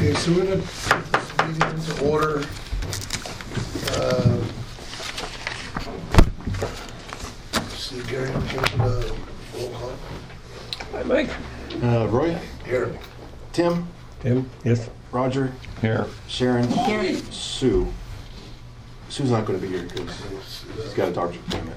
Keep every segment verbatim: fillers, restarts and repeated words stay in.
Okay, so we're gonna put this meeting into order. Uh, See, Gary, give it a roll call. Hi, Mike. Uh, Roy? Here. Tim? Tim? Yes. Roger? Here. Sharon? Here. Sue? Sue's not going to be here because she's got a doctor's appointment.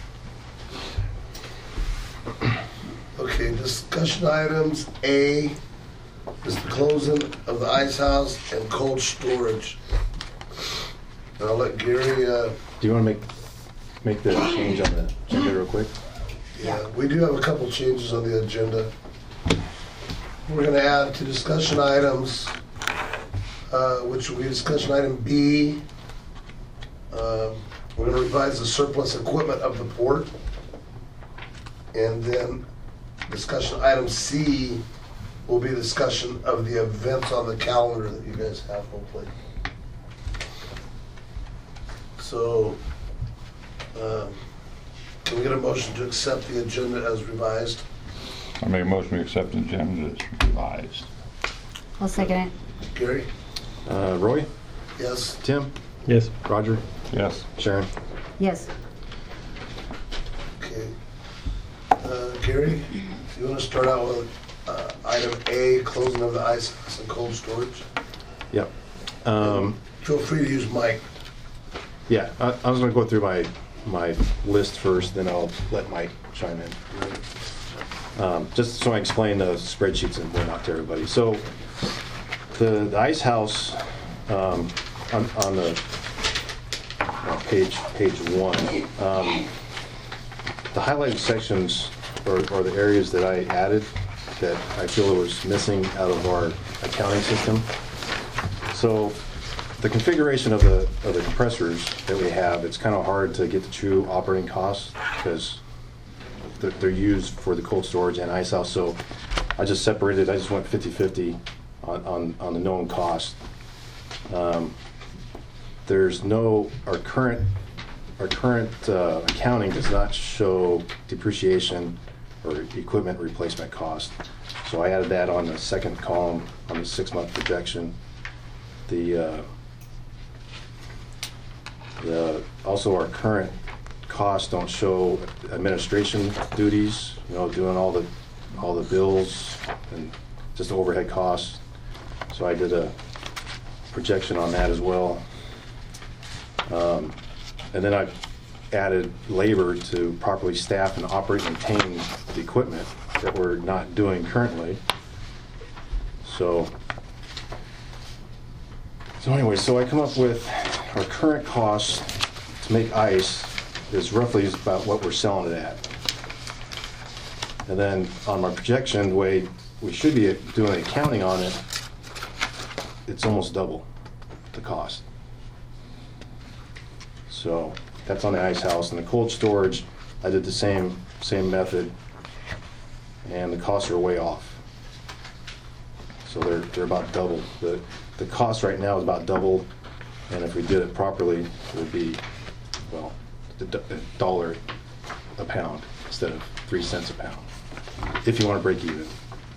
Okay, discussion items. A is the closing of the ice house and cold storage. And I'll let Gary, uh, Do you want to make make the change on the agenda real quick? yeah, we do have a couple changes on the agenda. We're gonna add to discussion items, uh, which will be discussion item B. Uh, We're gonna revise the surplus equipment of the port. And then discussion item C will be discussion of the events on the calendar that you guys have, hopefully. So, um, can we get a motion to accept the agenda as revised? I make a motion to accept the agenda as revised. I'll second it. Gary? Uh, Roy? Yes? Tim? Yes. Roger? Yes. Sharon? Yes. Okay. Uh, Gary, you want to start out with uh, item A, closing of the ice house and cold storage? Yep. Um, Feel free to use Mike. yeah, I, I was going to go through my my list first, then I'll let Mike chime in. Um, just so I explain the spreadsheets and whatnot to everybody. So the, the ice house um, on, on the uh, page page one, um, the highlighted sections or, or the areas that I added that I feel was missing out of our accounting system. So the configuration of the of the compressors that we have, it's kind of hard to get the true operating costs because they're, they're used for the cold storage and ice house. So I just separated, I just went fifty fifty on, on, on the known cost. Um, there's no, our current, our current uh, accounting does not show depreciation or equipment replacement cost. So I added that on the second column on the six-month projection. The, uh, the also our current costs don't show administration duties, you know, doing all the all the bills and just overhead costs. So I did a projection on that as well. Um, and then I added labor to properly staff and operate and maintain the equipment that we're not doing currently. So, so anyway, so I come up with our current cost to make ice is roughly about what we're selling it at. And then on my projection, the way we should be doing accounting on it, it's almost double the cost. So that's on the ice house. And the cold storage, I did the same same method, and the costs are way off. So they're they're about double. The the cost right now is about double, and if we did it properly, it would be, well, a dollar a pound instead of three cents a pound, if you want to break even.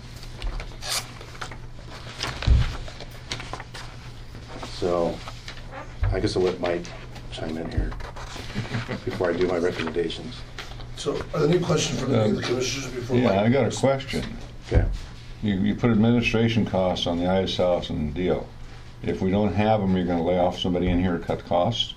So I guess I'll let Mike chime in here before I do my recommendations. So are there any questions from any of the commissioners before Mike? Yeah, I got a question. Okay. You, you put administration costs on the ice house and the deal. If we don't have them, you're going to lay off somebody in here to cut costs?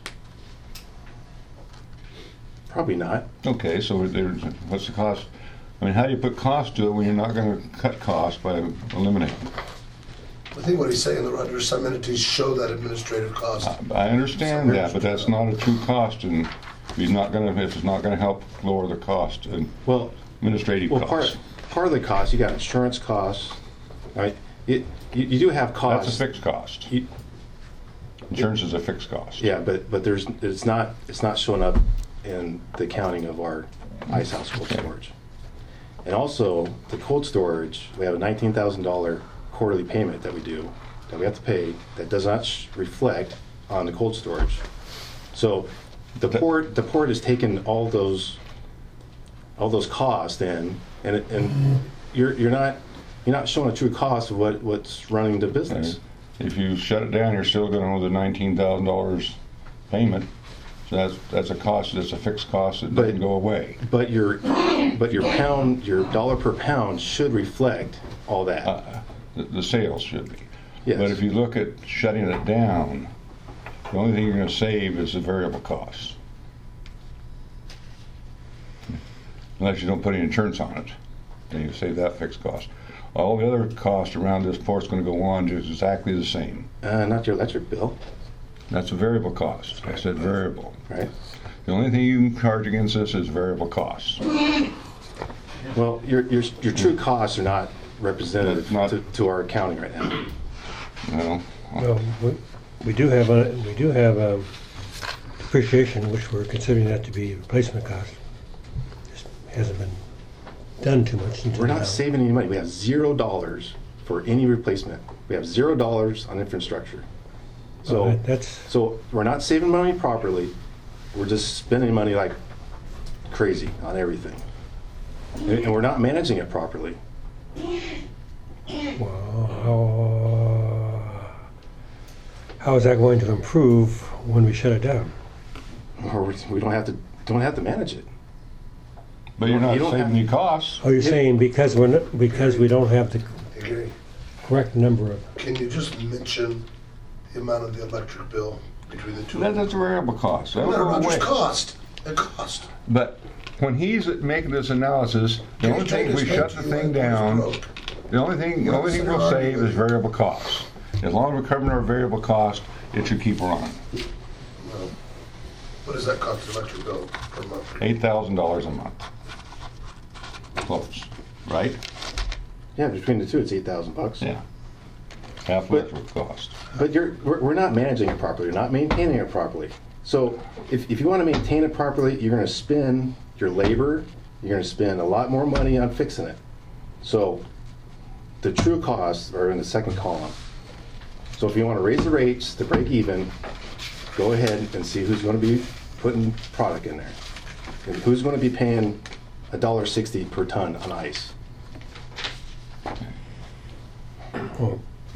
Probably not. Okay, so there's, what's the cost? I mean, how do you put cost to it when you're not going to cut costs by eliminating? I think what he's saying, Roger, some entities show that administrative cost. I understand that, but that's not a true cost, and he's not going to. It's not going to help lower the cost and Well, administrative well, costs. part part of the cost, you got insurance costs, right? It, you, you do have costs. That's a fixed cost. You- Insurance is a fixed cost. Yeah, but but there's it's not it's not showing up in the accounting of our ice house cold storage. And also the cold storage, we have a nineteen thousand dollar quarterly payment that we do that we have to pay that does not sh reflect on the cold storage. So the port the port has taken all those all those costs in, and it, and you're you're not you're not showing a true cost of what what's running the business. If you shut it down, you're still gonna owe the nineteen thousand dollars payment. So that's, that's a cost, that's a fixed cost that doesn't But- go away. But your, but your pound, your dollar per pound should reflect all that. Uh, The, the sales should be. Yes. But if you look at shutting it down, the only thing you're gonna save is the variable costs. Unless you don't put any insurance on it, then you save that fixed cost. All the other costs around this port's gonna go on just exactly the same. Uh, not your electric bill, That's a variable cost. I said variable. right? The only thing you can charge against this is variable costs. Well, your, your, your true costs are not representative Not- to, to our accounting right now. You know? Well, we, we do have, a- we do have um, depreciation, which we're considering that to be replacement cost. Just hasn't been done too much until We're now. not saving any money. We have zero dollars for any replacement. We have zero dollars on infrastructure. Well, So, that- That's, so we're not saving money properly. We're just spending money like crazy on everything. And, and we're not managing it properly. well, how, how is that going to improve when we shut it down? Or we we don't have to, don't have to manage it. But you're not You don't saving have- any costs. Oh, you're saying because we're not, because we don't have the Hey, Gary, correct number of, can you just mention the amount of the electric bill between the two? That, that's a variable cost. That'll No, go no, no, away. just cost, a cost. But when he's making this analysis, the Can only you take thing, if we this shut back the to you thing like down, it was broke? the only thing, the only thing we'll save is variable costs. As long as we're covering our variable cost, it should keep running. Well, what does that cost the electric bill per month? Eight thousand dollars a month. Close, right? Yeah, between the two, it's eight thousand bucks. Yeah. Half But- electrical cost. But you're, we're, we're not managing it properly. You're not maintaining it properly. So if, if you want to maintain it properly, you're going to spend your labor, you're going to spend a lot more money on fixing it. So the true costs are in the second column. So if you want to raise the rates to break even, go ahead and see who's going to be putting product in there. And who's going to be paying a dollar sixty per ton on ice. oh,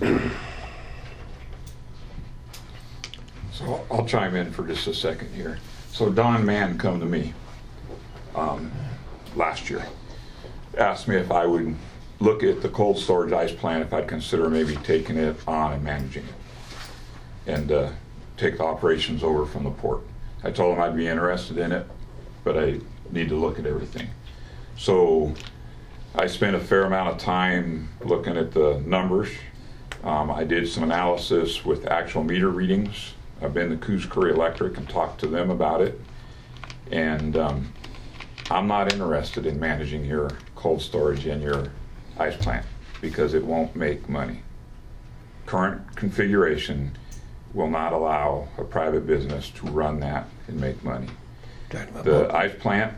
So I'll- I'll chime in for just a second here. So Don Mann come to me um, last year, asked me if I would look at the cold storage ice plant, if I'd consider maybe taking it on and managing it, and uh, take the operations over from the port. I told him I'd be interested in it, but I need to look at everything. So I spent a fair amount of time looking at the numbers. Um, I did some analysis with actual meter readings. I've been to Coos Curry Electric and talked to them about it. And um, I'm not interested in managing your cold storage and your ice plant because it won't make money. Current configuration will not allow a private business to run that and make money. talking about The ice plant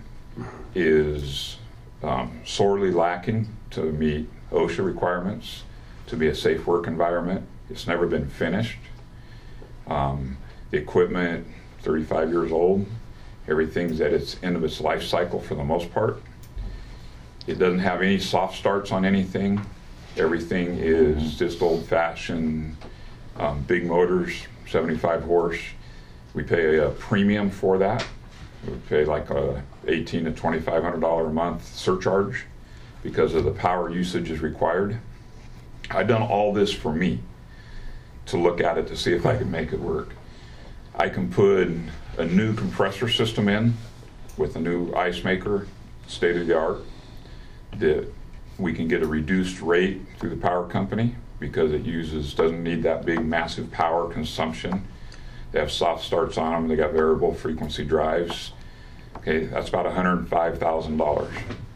is um, sorely lacking to meet OSHA requirements, to be a safe work environment. It's never been finished. Um, the equipment, thirty-five years old. Everything's at its end of its life cycle for the most part. It doesn't have any soft starts on anything. Everything is just old-fashioned um, big motors, seventy-five horse. We pay a premium for that. We pay like a eighteen to twenty-five hundred dollar a month surcharge because of the power usage is required. I've done all this for me to look at it to see if I can make it work. I can put a new compressor system in with a new ice maker, state of the art, that we can get a reduced rate through the power company because it uses, doesn't need that big massive power consumption. They have soft starts on them, they got variable frequency drives. Okay, that's about one hundred five thousand dollars.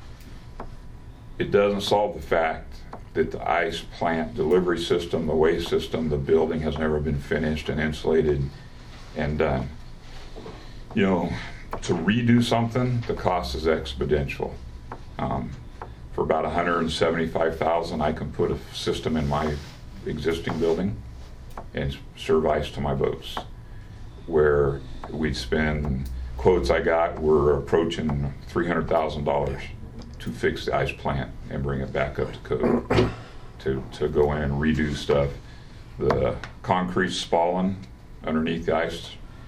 It doesn't solve the fact that the ice plant delivery system, the waste system, the building has never been finished and insulated. And, uh, you know, to redo something, the cost is exponential. Um, for about one hundred seventy-five thousand dollars, I can put a system in my existing building and serve ice to my boats. Where we'd spend, quotes I got were approaching three hundred thousand dollars to fix the ice plant and bring it back up to code, to, to go in and redo stuff. the concrete's spalling underneath the ice.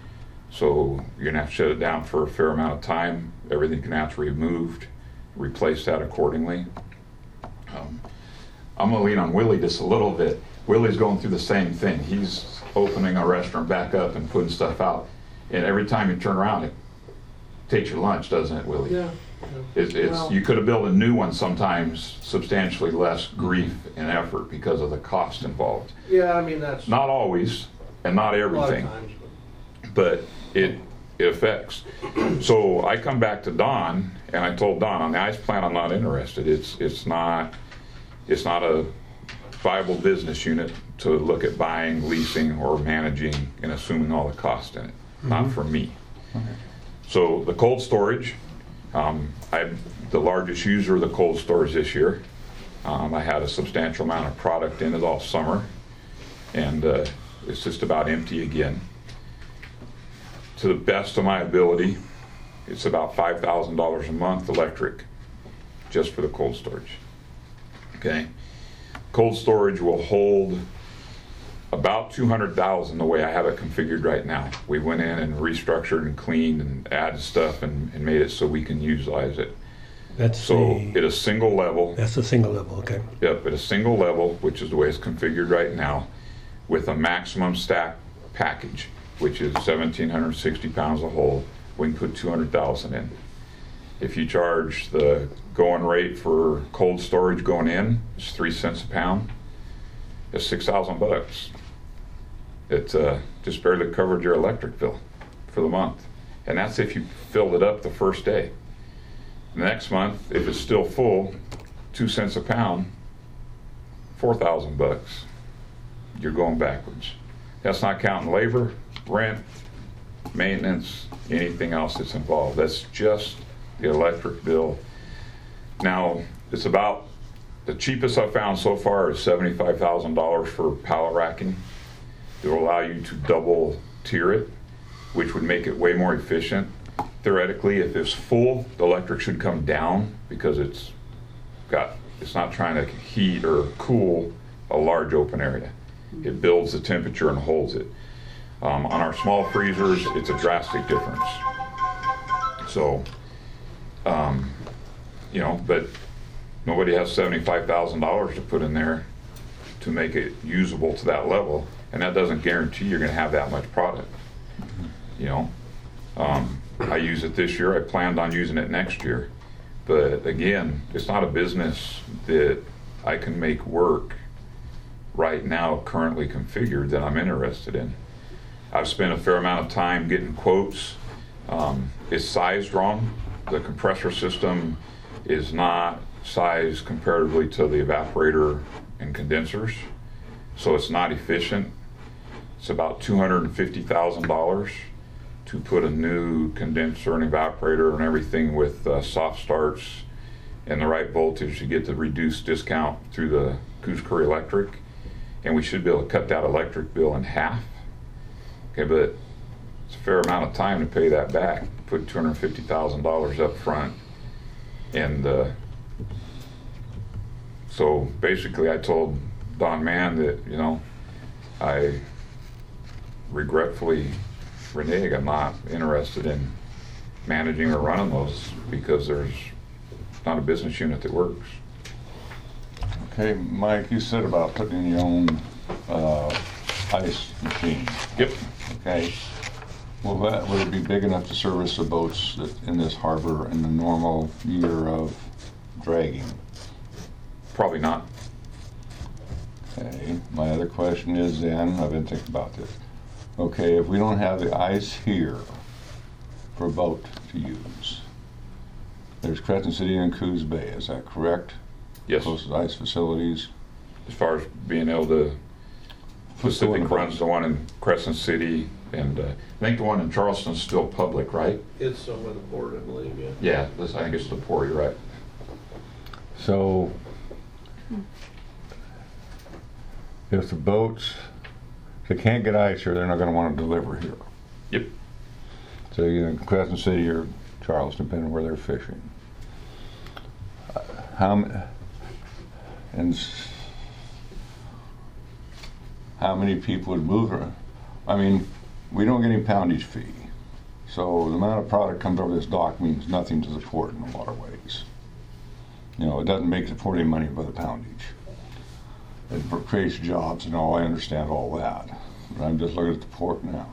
So you're gonna have to shut it down for a fair amount of time. Everything can have to be removed, replace that accordingly. Um, I'm gonna lean on Willie just a little bit. Willie's going through the same thing. He's opening a restaurant back up and putting stuff out. And every time you turn around, it takes your lunch, doesn't it, Willie? Yeah. It's, it's, Well- you could have built a new one sometimes substantially less grief and effort because of the cost involved. Yeah, I mean, that's Not always, and not a lot of everything, times. but it, it affects. So I come back to Don, and I told Don, on the ice plant, I'm not interested. It's, it's not, it's not a viable business unit to look at buying, leasing, or managing and assuming all the cost in it. Not for me. So the cold storage, um, I'm the largest user of the cold storage this year. Um, I had a substantial amount of product in it all summer, and uh, it's just about empty again. To the best of my ability, it's about five thousand dollars a month electric, just for the cold storage. Okay? Cold storage will hold about two hundred thousand the way I have it configured right now. We went in and restructured and cleaned and added stuff and, and made it so we can utilize it. That's So the, at a single level, that's the single level, okay. yep, at a single level, which is the way it's configured right now, with a maximum stack package, which is seventeen hundred sixty pounds a hole, we can put two hundred thousand in. If you charge the going rate for cold storage going in, it's three cents a pound, it's six thousand bucks. It uh, just barely covered your electric bill for the month. And that's if you filled it up the first day. The next month, if it's still full, two cents a pound, four thousand bucks. You're going backwards. That's not counting labor, rent, maintenance, anything else that's involved. That's just the electric bill. Now, it's about, the cheapest I've found so far is seventy-five thousand dollars for pallet racking. It will allow you to double tier it, which would make it way more efficient. Theoretically, if it's full, the electric should come down because it's got, it's not trying to heat or cool a large open area. It builds the temperature and holds it. Um, on our small freezers, it's a drastic difference. So, um, you know, but nobody has seventy-five thousand dollars to put in there to make it usable to that level, and that doesn't guarantee you're going to have that much product. You know, um, I use it this year. I planned on using it next year, but again, it's not a business that I can make work right now, currently configured, that I'm interested in. I've spent a fair amount of time getting quotes. Um, it's sized wrong. The compressor system is not sized comparatively to the evaporator and condensers, so it's not efficient. It's about two hundred fifty thousand dollars to put a new condenser and evaporator and everything with uh, soft starts and the right voltage to get the reduced discount through the Goose Curry Electric, and we should be able to cut that electric bill in half. Okay, but it's a fair amount of time to pay that back. Put two hundred fifty thousand dollars up front, and uh, so basically I told Don Mann that, you know, I regretfully renege, I'm not interested in managing or running those because there's not a business unit that works. Okay, Mike, you said about putting in your own uh, ice machine. Yep. Okay. Will that, would it be big enough to service the boats that in this harbor in the normal year of dragging? Probably not. Okay, my other question is then, I've been thinking about this. Okay, if we don't have the ice here for a boat to use, there's Crescent City and Coos Bay, is that correct? Yes. Closest ice facilities. As far as being able to, What's the one Pacific in- runs the one in Crescent City, and uh, I think the one in Charleston's still public, right? It's somewhere the port, I believe, yeah. Yeah, this, I think it's the port, you're right. So, if the boats, if they can't get ice here, they're not gonna wanna deliver here. Yep. So either in Crescent City or Charleston, depending on where they're fishing. Uh, How, m- and s- how many people would move her. I mean, we don't get any poundage fee. So the amount of product comes over this dock means nothing to the port in a lot of ways. You know, it doesn't make the port any money by the poundage. It creates jobs and all, I understand all that. But I'm just looking at the port now.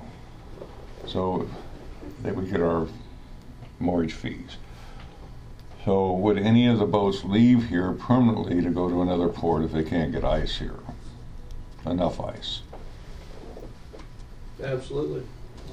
So that we get our mortgage fees. So would any of the boats leave here permanently to go to another port if they can't get ice here? Enough ice? Absolutely.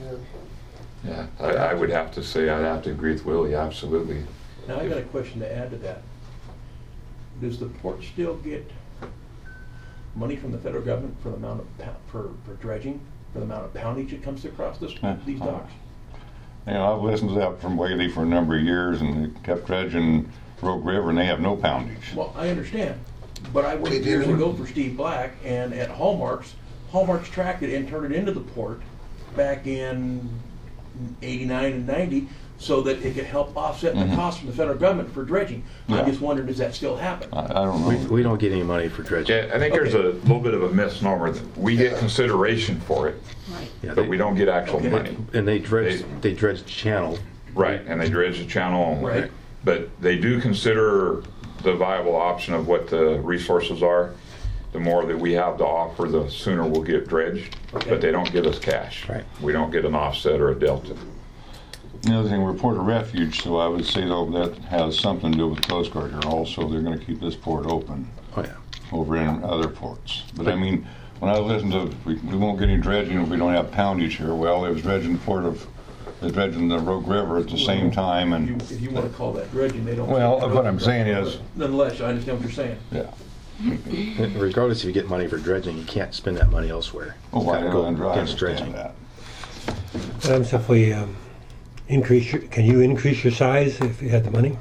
Yeah, I, I would have to say, I'd have to agree with Willie, absolutely. Now, I got a question to add to that. Does the port still get money from the federal government for the amount of, pou- for, for dredging, for the amount of poundage that comes across this, Uh, these uh, docks? You know, I've listened to that from Whaley for a number of years and they kept dredging Rogue River and they have no poundage. Well, I understand, but I worked Okay, years David. ago for Steve Black, and at Hallmark's, Hallmark's tracked it and turned it into the port back in eighty-nine and ninety, so that it could help offset the Mhm. cost from the federal government for dredging. Yeah. I just wondered, does that still happen? I, I don't We, know. we don't get any money for dredging. Yeah, I think there's a little bit of a misnomer that we get Yeah. consideration for it, Right. Yeah, but they- we don't get actual Okay. money. And they dredge, They- they dredge the channel. Right, and they dredge the channel. Right. But they do consider the viable option of what the resources are. The more that we have to offer, the sooner we'll get dredged, Okay. but they don't give us cash. Right. We don't get an offset or a delta. The other thing, we're port of refuge, so I would say though that has something to do with the Coast Guard here also. They're gonna keep this port open Oh, yeah. over in other ports. But I mean, when I listen to, we, we won't get any dredging if we don't have poundage here. Well, it was dredging the port of, it was dredging the Rogue River at the same time If you, and, if you wanna call that dredging, they don't. well, what I'm saying is, Nonetheless, I understand what you're saying. yeah. Regardless if you get money for dredging, you can't spend that money elsewhere. Oh, I Gotta go don't I against understand dredging. that. What happens if we um, increase your, can you increase your size if you had the money?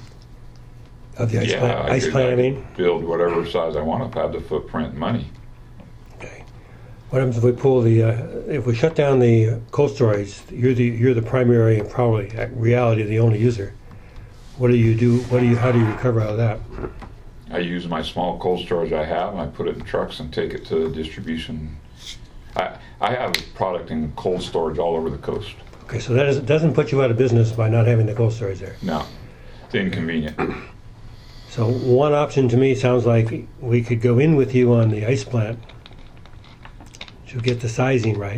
Of the ice Yeah, plant, ice could- plant, I could mean? Build whatever size I want if I had the footprint and money. Okay. What happens if we pull the, uh, if we shut down the cold storage, you're the, you're the primary and probably, uh, reality, the only user. What do you do, what do you, how do you recover out of that? I use my small cold storage I have and I put it in trucks and take it to distribution. I, I have product in cold storage all over the coast. Okay, so that is, doesn't put you out of business by not having the cold storage there. No, it's inconvenient. So one option to me sounds like we could go in with you on the ice plant to get the sizing right.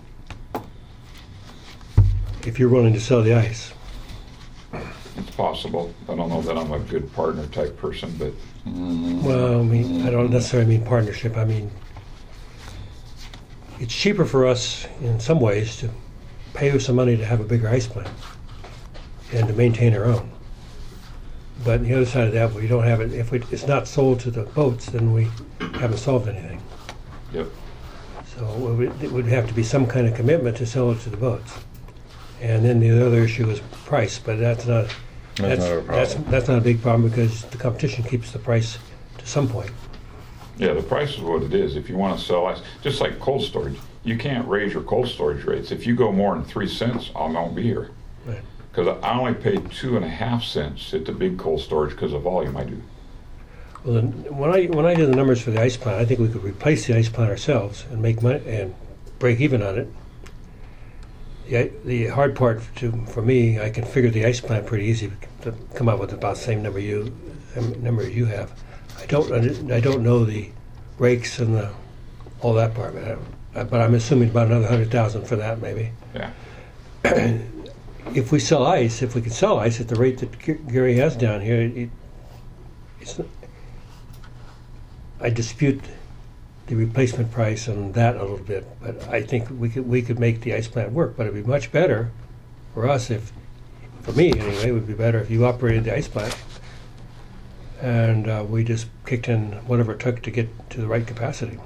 If you're willing to sell the ice. It's possible. I don't know that I'm a good partner type person, but Well, I mean, I don't necessarily mean partnership. I mean, it's cheaper for us in some ways to pay you some money to have a bigger ice plant and to maintain our own. But on the other side of that, we don't have it, if we, it's not sold to the boats, then we haven't solved anything. yep. So it would, it would have to be some kind of commitment to sell it to the boats. And then the other issue is price, but that's not, that's, not a that's, problem. that's not a big problem because the competition keeps the price to some point. Yeah, the price is what it is. If you want to sell ice, just like cold storage, you can't raise your cold storage rates. If you go more than three cents, I won't be here. Right. Because I only pay two and a half cents at the big cold storage because of volume I do. Well, then, when I when I did the numbers for the ice plant, I think we could replace the ice plant ourselves and make money and break even on it. The the hard part to for me, I can figure the ice plant pretty easy to come up with about the same number you um, number you have. I don't under- I don't know the rakes and the all that part, but, I, but I'm assuming about another hundred thousand for that maybe. Yeah. If we sell ice, if we could sell ice at the rate that G- Gary has down here, it, it's. I dispute the replacement price on that a little bit, but I think we could we could make the ice plant work. But it'd be much better for us if, for me anyway, it would be better if you operated the ice plant and uh, we just kicked in whatever it took to get to the right capacity.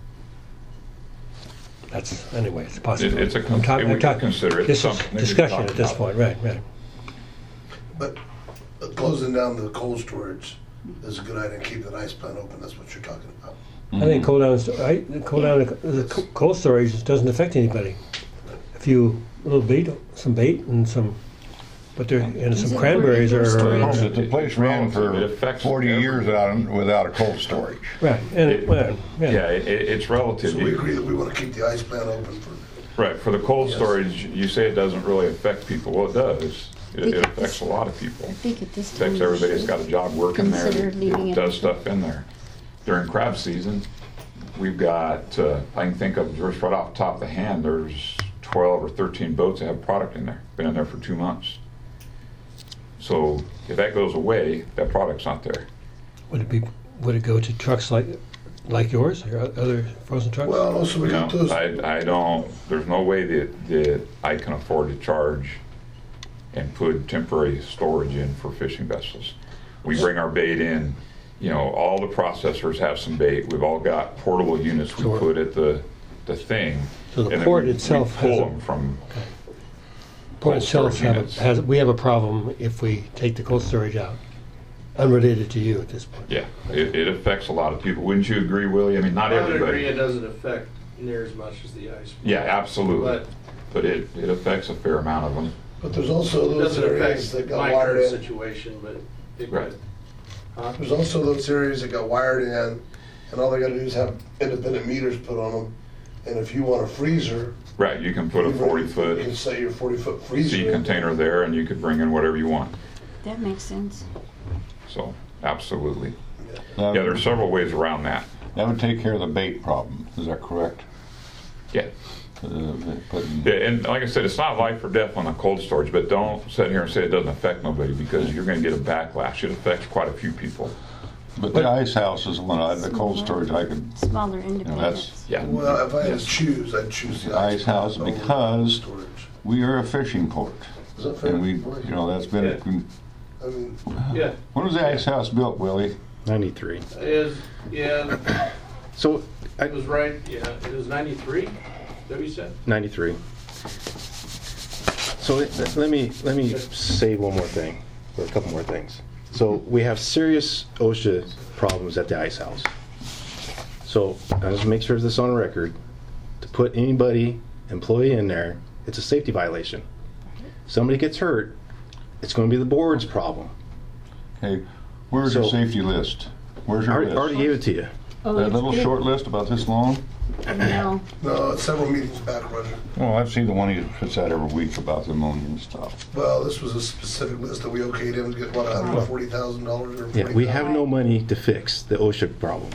That's anyway, it's possible. It- it's a con- I'm talk- we I'm could talk- consider it This is something that we discussion talk at this about. point, right? Right. But uh, closing down the cold storage is a good idea, keep the ice plant open, that's what you're talking about. I think cold down, sto- I, the cold down, the co- cold storage doesn't affect anybody. A few little bait, some bait and some But there, and Is some it cranberries for are, Oh, storage? The the place ran It for affects forty years everyone. without, without a cold storage. right, and, It- well, Yeah, yeah. it, it- it's relative. So we You- agree that we want to keep the ice plant open for, Right, for the cold Yes. storage, you say it doesn't really affect people. Well, it does. It, Think it it- affects a lot of people. I think at this time. Affects we everybody that's should got a job working there, consider leaving that it does open. stuff in there. During crab season, we've got, uh, I can think of just right off the top of the hand, there's twelve or thirteen boats that have product in there, been in there for two months. So if that goes away, that product's not there. Would it be, would it go to trucks like, like yours, or other frozen trucks? well, and also we got No, those, I, I don't, there's no way that, that I can afford to charge and put temporary storage in for fishing vessels. We bring our bait in, you know, all the processors have some bait. We've all got portable units we So- put at the, the thing. So the and then port we- itself we has pull a- them from, Port cold itself storage have a- units. has, we have a problem if we take the cold storage out, unrelated to you at this point. yeah, it, it affects a lot of people. Wouldn't you agree, Willie? I mean, not I would agree it everybody. doesn't affect near as much as the ice. Yeah, absolutely. But But it, it affects a fair amount of them. but there's also it those doesn't areas that affect got my wired current in. situation, but it Right. could. Huh? There's also those areas that got wired in, and all they gotta do is have independent meters put on them. And if you want a freezer. Right, you can put a you forty You foot can set your forty foot freezer. sea in container there and you could bring in whatever you want. That makes sense. So, absolutely. That Yeah, there's several ways around that. that would take care of the bait problem, is that correct? Yeah. Uh, putting- Yeah, and like I said, it's not life or death on the cold storage, but don't sit here and say it doesn't affect nobody because you're gonna get a backlash. It affects quite a few people. But the ice house is one, I- the cold storage, I could, Smaller independents. Yeah. Well, if I had to Yes. choose, I'd choose the Ice ice house plant over because- storage. we are a fishing port. Is that fair? And we, you know, that's been, I mean, Yeah, when was the ice house built, Willie? ninety-three. is, yeah, So, I, it was right, yeah, it was ninety-three, that we said? ninety-three. So let, let me let me say one more thing, or a couple more things. So we have serious OSHA problems at the ice house. So I just make sure this is on record. To put anybody, employee in there, it's a safety violation. Somebody gets hurt, it's going to be the board's problem. Okay, where's your So- safety list? Where's I your already, already list? gave it to you. Oh, That it's little good. short list about this long? No, no, it's several meetings back, Roger. Well, I've seen the one he puts out every week about the ammonia and stuff. Well, this was a specific list that we okayed him to get, what, a hundred and forty thousand dollars or forty Yeah, thousand? we have no money to fix the OSHA problems.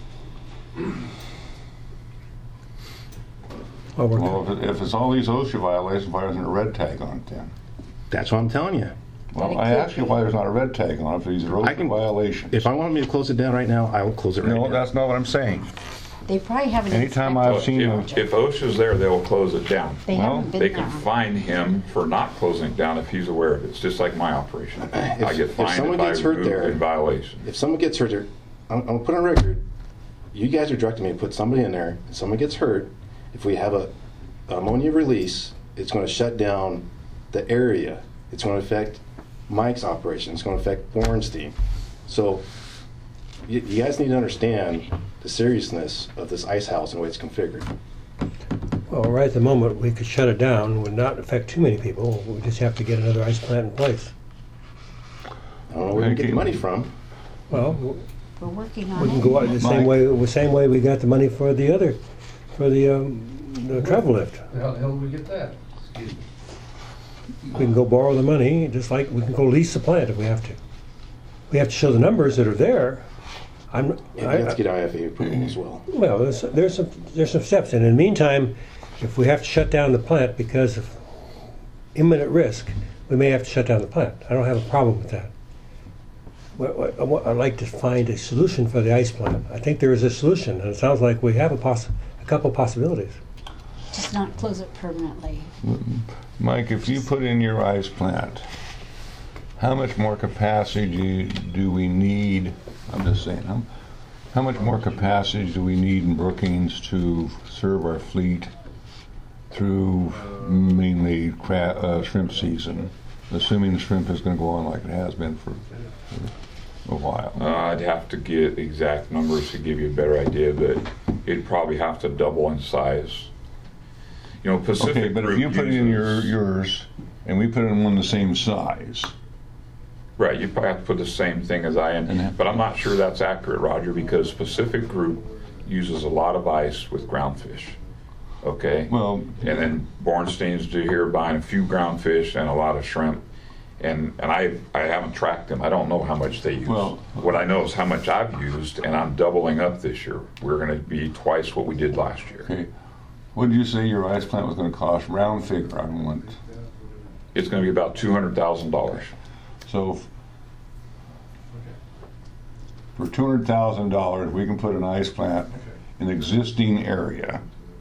Well, we're- Well, if, it- if it's all these OSHA violations, why isn't there a red tag on it then? That's what I'm telling you. Well, it I could asked you be. why there's not a red tag on it, if these are I OSHA can- violations. If I want me to close it down right now, I will close it right No, now. that's not what I'm saying. they probably haven't. Anytime inspected I've seen the them- If project. if OSHA's there, they will close it down. They well, haven't been They there. can fine him for not closing it down if he's aware of it. It's just like my operation. I get if fined someone if I gets hurt move there- in violation. If someone gets hurt, there, I'm, I'm gonna put on record. You guys are directing me to put somebody in there. If someone gets hurt, if we have a ammonia release, it's going to shut down the area. It's going to affect Mike's operation. It's going to affect Bornstein. So you, you guys need to understand the seriousness of this ice house and the way it's configured. well, right at the moment, we could shut it down, would not affect too many people. We just have to get another ice plant in place. I don't know where we get the money from. Well, We're working on we it. can go out the same Mike. way, the same way we got the money for the other, for the, um, the travel lift. How the hell did we get that? We can go borrow the money, just like we can go lease the plant if we have to. We have to show the numbers that are there. I'm, And I- you have to get I F A approval as well. Well, there's, there's some, there's some steps, and in the meantime, if we have to shut down the plant because of imminent risk, we may have to shut down the plant. I don't have a problem with that. What- what- I wa- I'd like to find a solution for the ice plant. I think there is a solution, and it sounds like we have a poss, a couple possibilities. Just not close it permanently. Mike, if you put in your ice plant, how much more capacity do, you, do we need? I'm just saying, how, how much more capacity do we need in Brookings to serve our fleet through mainly crab, uh, shrimp season, assuming the shrimp is going to go on like it has been for, for a while? Uh, I'd have to get exact numbers to give you a better idea, but it'd probably have to double in size. You know, Pacific Okay, but if Group you put in your uses- yours, and we put in one the same size. Right, you probably have to put the same thing as I And am, that- but I'm not sure that's accurate, Roger, because Pacific Group uses a lot of ice with groundfish, okay? Well, And then Bornstein's do here buying a few groundfish and a lot of shrimp. And, and I, I haven't tracked them. I don't know how much they use. Well- What I know is how much I've used, and I'm doubling up this year. We're gonna be twice what we did last year. okay, what did you say your ice plant was gonna cost? Round figure, I don't want, It's gonna be about two hundred thousand dollars. so f- for two hundred thousand dollars, we can put an ice plant in the existing area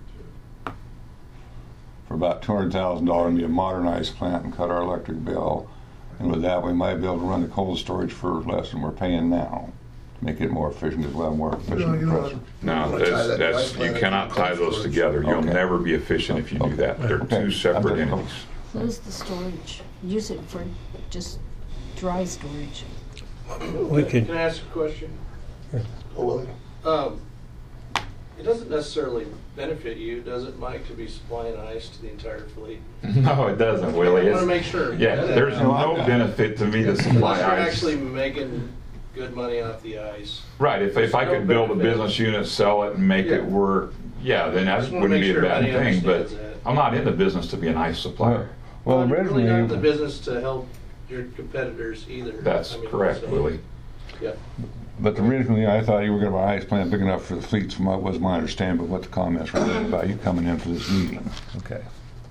for about two hundred thousand dollars and be a modern ice plant and cut our electric bill. And with that, we might be able to run the cold storage for less than we're paying now, to make it more efficient, because we'll have more No, efficient you don't compressor. want- No, you wanna tie that's, that that's, ice you plant cannot into tie cold those storage. together. You'll Okay. never be efficient if you do Okay. that. They're Okay. two separate I'm just- entities. Close the storage. Use it for just dry storage. We could, Can I ask a question? Oh, Willie? Um, it doesn't necessarily benefit you, does it, Mike, to be supplying ice to the entire fleet? No, it doesn't, Willie. I want to It's- make sure. Yeah, there's no benefit to me to supply Unless you're ice. actually making good money off the ice. Right, if, if I There's could no build a benefit. business unit, sell it, and make Yeah. it work, yeah, then that Just wanna wouldn't make be a sure bad everybody thing, but understands that. I'm not in the business to be an ice supplier. Well, you're really not in the originally, business to help your competitors either. That's I mean, correct, so- Willie. Yeah. but originally I thought you were gonna buy an ice plant big enough for the fleets, from what was my understanding, but what the comments were about you coming in for this meeting. Okay.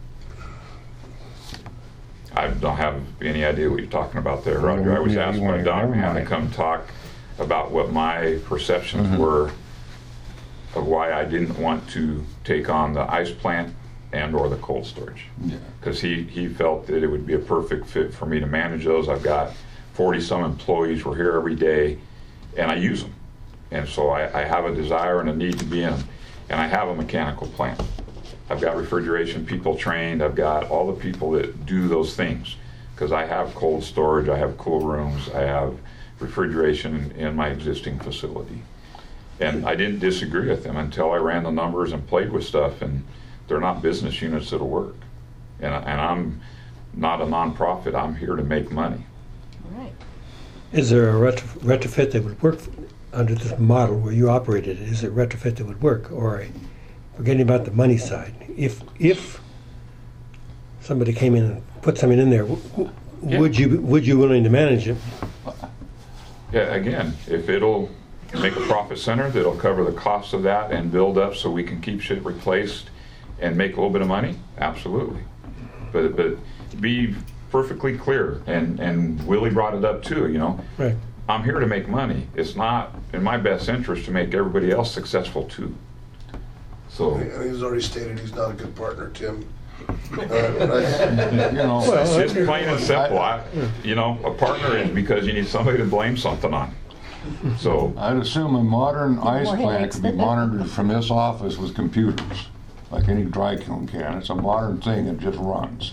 I don't have any idea what you're talking about there, Roger. I was Yeah, you asked by wanna- Doc never Man to mind. come talk about what my perceptions Mhm. were of why I didn't want to take on the ice plant and or the cold storage. Yeah. Because he, he felt that it would be a perfect fit for me to manage those. I've got forty-some employees, we're here every day, and I use them. And so I, I have a desire and a need to be in them. And I have a mechanical plant. I've got refrigeration people trained, I've got all the people that do those things. Because I have cold storage, I have cool rooms, I have refrigeration in my existing facility. And I didn't disagree with them until I ran the numbers and played with stuff, and they're not business units that'll work. And, and I'm not a nonprofit, I'm here to make money. All right. is there a retro- retrofit that would work under this model where you operated it? Is it retrofit that would work? Or forgetting about the money side, if, if somebody came in and put something in there, w- w- Yeah. would you, would you willing to manage it? Yeah, again, if it'll make a profit center, that'll cover the cost of that and build up so we can keep shit replaced and make a little bit of money, absolutely. But, but be perfectly clear, and, and Willie brought it up too, you know, Right. I'm here to make money. It's not in my best interest to make everybody else successful too. So, And he's already stated he's not a good partner, Tim. Uh, but I- You know, it's just plain and simple. I, you know, a partner is because you need somebody to blame something on. So, I'd assume a modern ice more plant headaches could be than that. monitored from this office with computers, like any dry kiln can. It's a modern thing, it just runs.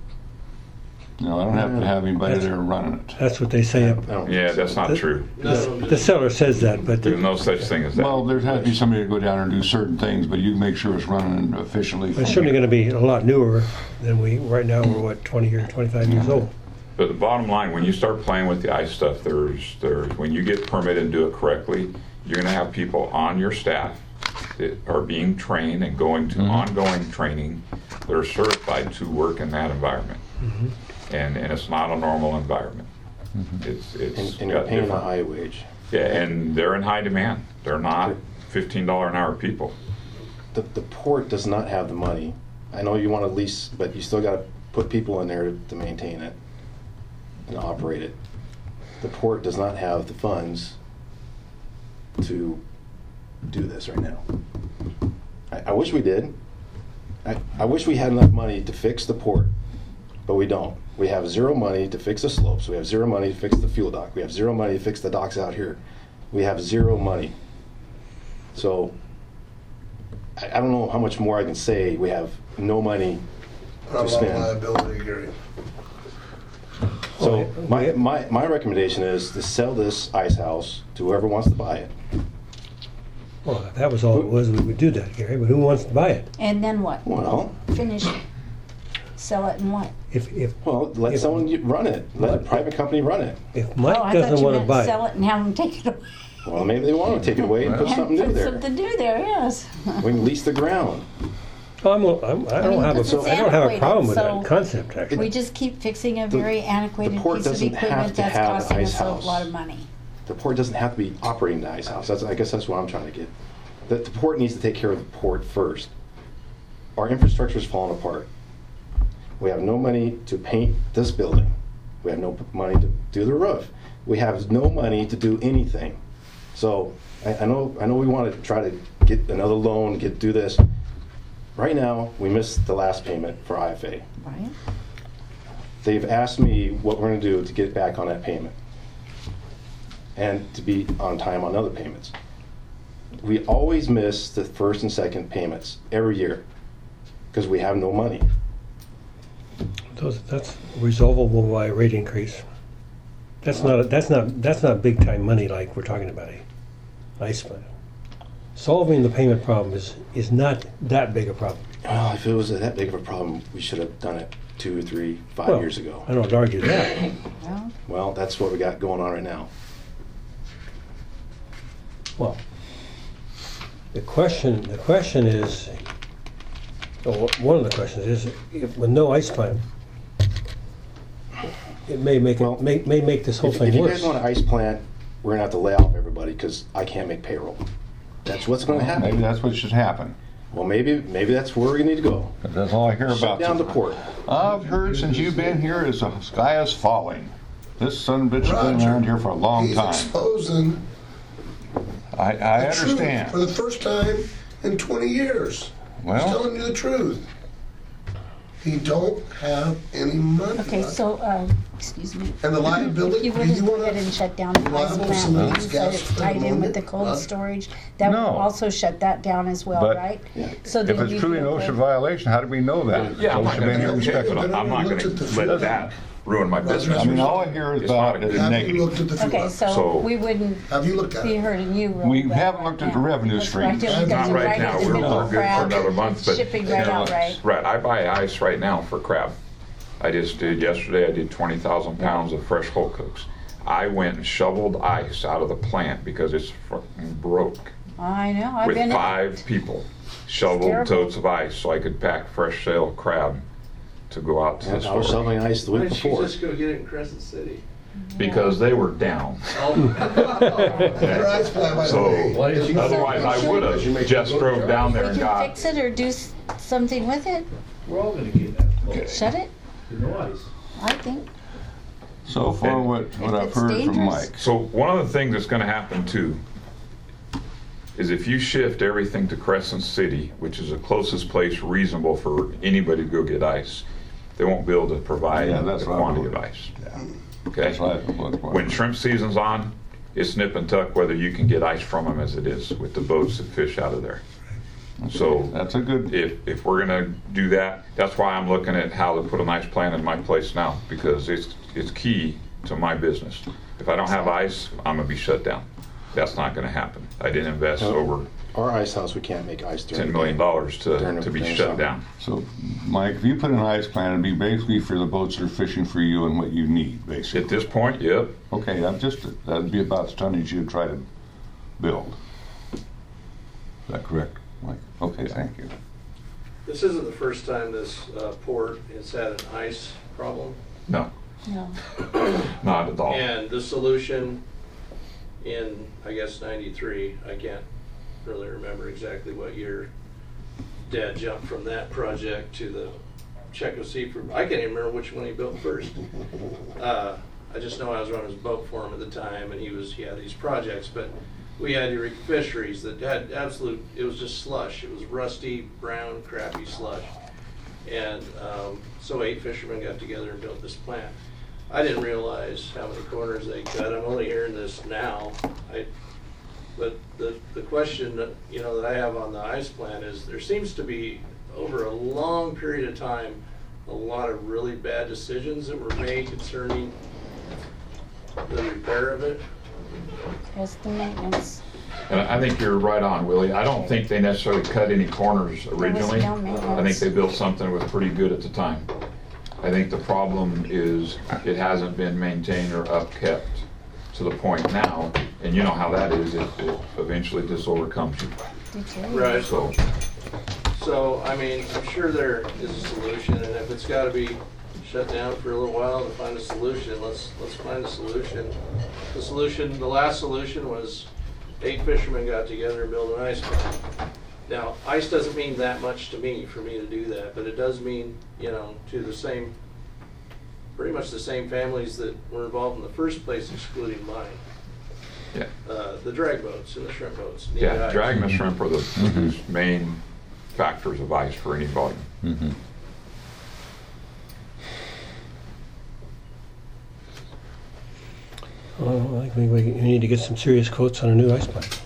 You know, I don't have to have anybody there running it. That's what they say. up- No. yeah, that's not true. No, The seller says that, but There's no such thing as that. Well, there has to be somebody to go down and do certain things, but you make sure it's running efficiently. it's from certainly here. going to be a lot newer than we, right now, we're what, twenty or twenty-five years old. But the bottom line, when you start playing with the ice stuff, there's, there's, when you get permitted and do it correctly, you're gonna have people on your staff that are being trained and going to ongoing training that are certified to work in that environment. And, and it's not a normal environment. It's, it's And, and you're got paying a different- high wage. Yeah, and they're in high demand. They're not fifteen dollar an hour people. The, the port does not have the money. I know you want to lease, but you still got to put people in there to, to maintain it and operate it. The port does not have the funds to do this right now. I, I wish we did. I, I wish we had enough money to fix the port, but we don't. We have zero money to fix the slopes. We have zero money to fix the fuel dock. We have zero money to fix the docks out here. We have zero money. So I, I don't know how much more I can say. We have no money Not to a lot of spend. liability, Gary. So my, my, my recommendation is to sell this ice house to whoever wants to buy it. Well, if that was all it was, we would do that, Gary, but who wants to buy it? And then what? Well, Finish Sell it and what? If, if, Well, let If- someone y- run it. Let a private company run it. if Oh, Mike I thought doesn't you want to meant buy sell it, it and have them take it away. Well, maybe they want to take it away and put And something new put there. something new there, yes. We can lease the ground. oh, I'm, I'm, I don't mean, have it's a, I don't have a antiquated, problem with so that concept, actually. We just keep fixing a The- very antiquated the port piece of doesn't have equipment to that's have an costing ice us a house. lot of money. The port doesn't have to be operating the ice house. That's, I guess that's what I'm trying to get. The, the port needs to take care of the port first. Our infrastructure is falling apart. We have no money to paint this building. We have no p- money to do the roof. We have no money to do anything. So I, I know I know we want to try to get another loan, get do this. Right now, we missed the last payment for I F A. Right? They've asked me what we're going to do to get back on that payment and to be on time on other payments. We always miss the first and second payments every year because we have no money. Those, that's resolvable by a rate increase. That's not, a- that's not, that's not big time money like we're talking about, eh? Ice plant. Solving the payment problem is, is not that big a problem. Well, if it was that big of a problem, we should have done it two, three, five Well, years ago. I don't argue that. Well, Well, that's what we got going on right now. Well, the question, the question is, or one of the questions is, if, with no ice plant, it may make Well, it, may, may make this whole If, thing if you worse. guys want an ice plant, we're gonna have to lay off everybody because I can't make payroll. That's what's gonna Maybe happen. that's what should happen. Well, maybe maybe that's where we need to go. That's all I hear Shut about. down the port. I've heard since you've been here is the sky is falling. This son of a bitch has been Roger, around here for a long He's time. exposing I, I the truth understand. for the first time in twenty years. He's Well, telling you the truth. He don't have any money. okay, so, uh, excuse me. And the liability, If you do wouldn't you go wanna ahead and shut down the ice liable plant, somebody's you said gas it's tied in with ammonia? the cold Huh? storage, that would No. also shut that down as well, But right? Yeah. So if then it's you'd truly be an okay. OSHA violation, how do we know that? Yeah, I'm not OSHA been here gonna, inspecting But it. I'm not looked gonna at the let that ruin my business. I mean, all I hear is It's not about a the good- Have you negative. looked at the fuel? Okay, so So- we wouldn't Have you looked at be it? hurting you real We bad haven't right looked at now. the revenue That's streams. right, because Not you're right now, in the we're, middle we're of good for crab, another month, but. Shipping right out, right? Right, I buy ice right now for crab. I just did, yesterday I did twenty thousand pounds of fresh whole cooks. I went and shoveled ice out of the plant because it's fucking broke. I know, I've With been, five people, shoveled terrible. totes of ice so I could pack fresh sale crab to go out to the I was store. shoveling ice the Why week don't you before. just go get it in Crescent City? Because they were down. Your ice plant, by the So- way. Why didn't you- Otherwise I would have just drove down there we and can got. fix it or do s- something with it, We're all gonna get that. Okay. shut it, No ice. I think. So far, what, what I've it's heard from dangerous. Mike. So one of the things that's gonna happen too is if you shift everything to Crescent City, which is the closest place reasonable for anybody to go get ice, they won't be able to provide Yeah, the that's what I quantity of would- ice. Yeah. Okay? That's right. That's what- When shrimp season's on, it's nip and tuck whether you can get ice from them as it is with the boats that fish out of there. So That's a good, if, if we're gonna do that, that's why I'm looking at how to put an ice plant in my place now, because it's, it's key to my business. If I don't have ice, I'm gonna be shut down. That's not gonna happen. I didn't invest No. over Our ice house, we can't make ice during ten the million day. dollars to, During to be the shut summer. down. so, Mike, if you put an ice plant, it'd be basically for the boats that are fishing for you and what you need, basically. At this point, yep, Okay, I'm just, that'd be about the tonnage you'd try to build. Is that correct, Mike? Okay, thank you. This isn't the first time this uh, port has had an ice problem. no, No. not at all. And the solution in, I guess, ninety-three, I can't really remember exactly what year Dad jumped from that project to the Checo Seafood. I can't even remember which one he built first. Uh, I just know I was running his boat for him at the time, and he was he had these projects, but we had Eureka Fisheries that had absolute, it was just slush. It was rusty, brown, crappy slush. And um, so eight fishermen got together and built this plant. I didn't realize how many corners they cut. I'm only hearing this now. I, but the, the question that, you know, that I have on the ice plant is there seems to be, over a long period of time, a lot of really bad decisions that were made concerning the repair of it. It's the maintenance. And I think you're right on, Willie. I don't think they necessarily cut any corners originally. no maintenance. I think they built something that was pretty good at the time. I think the problem is it hasn't been maintained or upkept to the point now, and you know how that is, it, it eventually just overcomes you. Right. So, So, I mean, I'm sure there is a solution, and if it's gotta be shut down for a little while to find a solution, let's, let's find a solution. The solution, the last solution was eight fishermen got together and built an ice plant. Now, ice doesn't mean that much to me, for me to do that, but it does mean, you know, to the same, pretty much the same families that were involved in the first place, excluding mine. yeah. Uh, the drag boats and the shrimp boats. need Yeah, ice. drag and the shrimp are the the main factors of ice for any volume. Mhm. Well, I think we, we need to get some serious quotes on a new ice plant.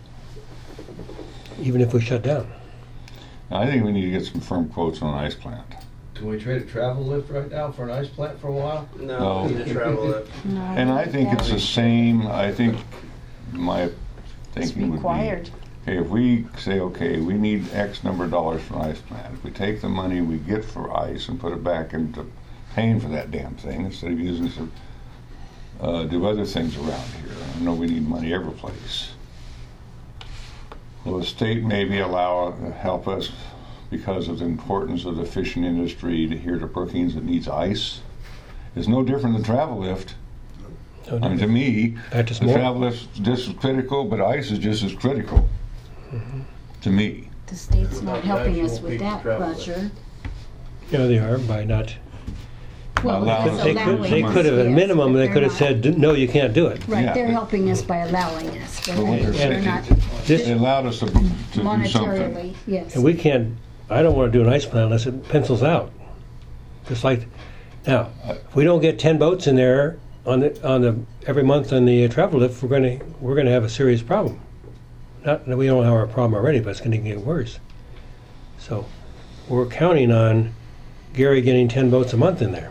Even if we shut down. I think we need to get some firm quotes on an ice plant. Can we trade a travel lift right now for an ice plant for a while? No, No. we need to travel it. No, And I think it's the same, I think my It's thinking would be, required. okay, if we say, okay, we need X number of dollars for an ice plant, if we take the money we get for ice and put it back into paying for that damn thing instead of using it to uh, do other things around here. I know we need money every place. Will the state maybe allow, help us because of the importance of the fishing industry to here to Brookings that needs ice? It's no different than travel lift. No I mean, to different. me, Back to the small. travel lift's just as critical, but ice is just as critical. To me. The state's Well, not helping actual us with big that, travel Roger. Yeah, they are by not. Well, Allow- it's They could, allowing they us, could have, at a yes, minimum, but they they're could have not. said, no, you can't do it. Right, Yeah. they're helping us by allowing us, but But what they're they're saying- not This, They allowed us to, to do something. monetarily, yes. and we can't, I don't want to do an ice plant unless it pencils out. Just like, now, if we don't get ten boats in there on the, on the, every month on the uh, travel lift, we're gonna, we're gonna have a serious problem. Not, that we don't have a problem already, but it's gonna get worse. So, we're counting on Gary getting ten boats a month in there.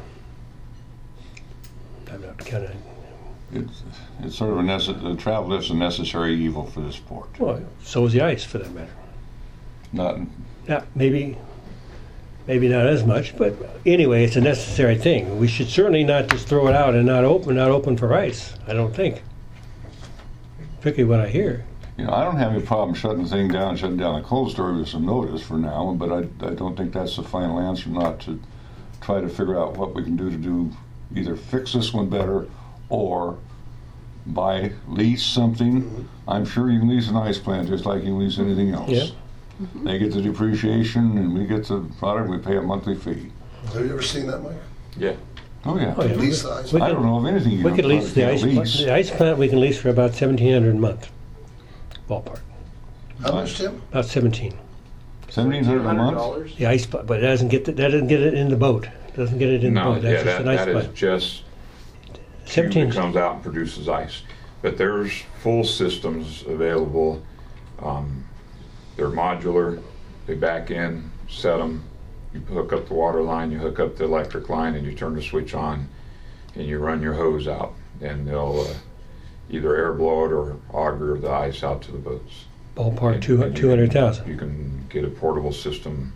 I'm not counting, It's, it's sort of a necess, the travel lift's a necessary evil for this sport. well, so is the ice for that matter. Not, Not, maybe, maybe not as much, but anyway, it's a necessary thing. We should certainly not just throw it out and not open, not open for ice, I don't think. Particularly what I hear. you know, I don't have any problem shutting the thing down, shutting down the cold storage with some notice for now, but I, I don't think that's the final answer, not to try to figure out what we can do to do, either fix this one better or buy, lease something. I'm sure you can lease an ice plant just like you can lease anything else. Yeah. They get the depreciation and we get the product, we pay a monthly fee. Have you ever seen that, Mike? Yeah. Oh, yeah. Oh, yeah. Lease the ice We I could- don't know of anything you We don't could lease the can't ice, plant- lease. the ice plant we can lease for about seventeen hundred a month, ballpark, How much, Tim? about seventeen. Seventeen hundred a month? dollars. The ice, plant, but it doesn't get, the- that doesn't get it in the boat, doesn't get it in the No, boat, yeah, that's just that, an ice that is plant. just tube Seventeen, that comes out and produces ice. But there's full systems available. Um, they're modular. They back in, set them. You hook up the water line, you hook up the electric line, and you turn the switch on, and you run your hose out, and they'll uh, either air blow it or auger the ice out to the boats. ballpark And- two, and you two hundred can- thousand. You can get a portable system.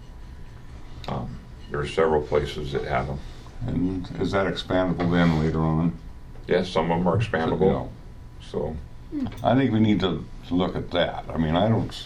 Um, there are several places that have them. And is that expandable then later on? Yes, some of them are expandable. No. So, I think we need to, to look at that. I mean, I don't,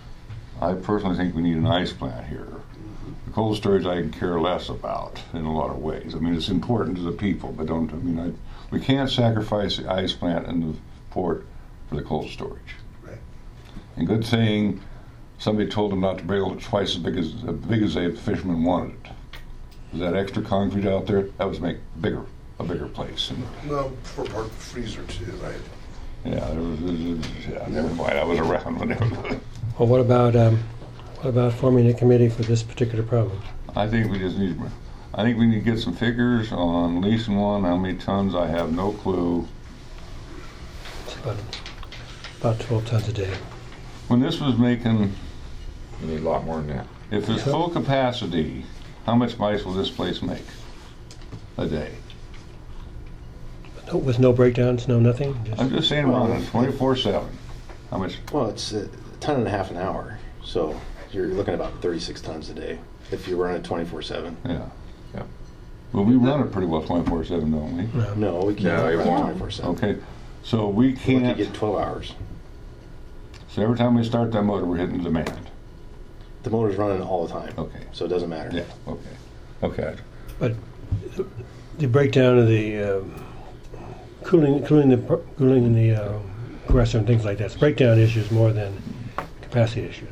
I personally think we need an ice plant here. The cold storage I can care less about in a lot of ways. I mean, it's important to the people, but don't, I mean, I, we can't sacrifice the ice plant in the port for the cold storage. Right. And good thing somebody told them not to build it twice as big as, as big as they, the fishermen wanted it. Was that extra concrete out there? That was make bigger, a bigger place. And, Well, for part freezer too, right? yeah, there was, there was- yeah, never mind. I was around when they were. Well, what about, um, what about forming a committee for this particular problem? I think we just need, I think we need to get some figures on leasing one, how many tons, I have no clue. It's about, about twelve tons a day. When this was making, you need a lot more than that. if it's full capacity, how much ice will this place make a day? No- With no breakdowns, no nothing? Just- I'm just saying around twenty-four seven. How much? Well, it's a ton and a half an hour, so you're looking at about thirty-six tons a day if you run it twenty-four seven. Yeah. Well, we run it pretty well twenty-four seven, don't we? No. No, we No, can't it run won't. twenty-four seven. Okay, so we We can can't, get twelve hours. so every time we start that motor, we're hitting demand. The motor's running all the time. Okay. So it doesn't matter. Yeah, okay, okay. But the breakdown of the um, cooling, cooling the pr- cooling the um, compressor and things like that. It's breakdown issues more than capacity issues.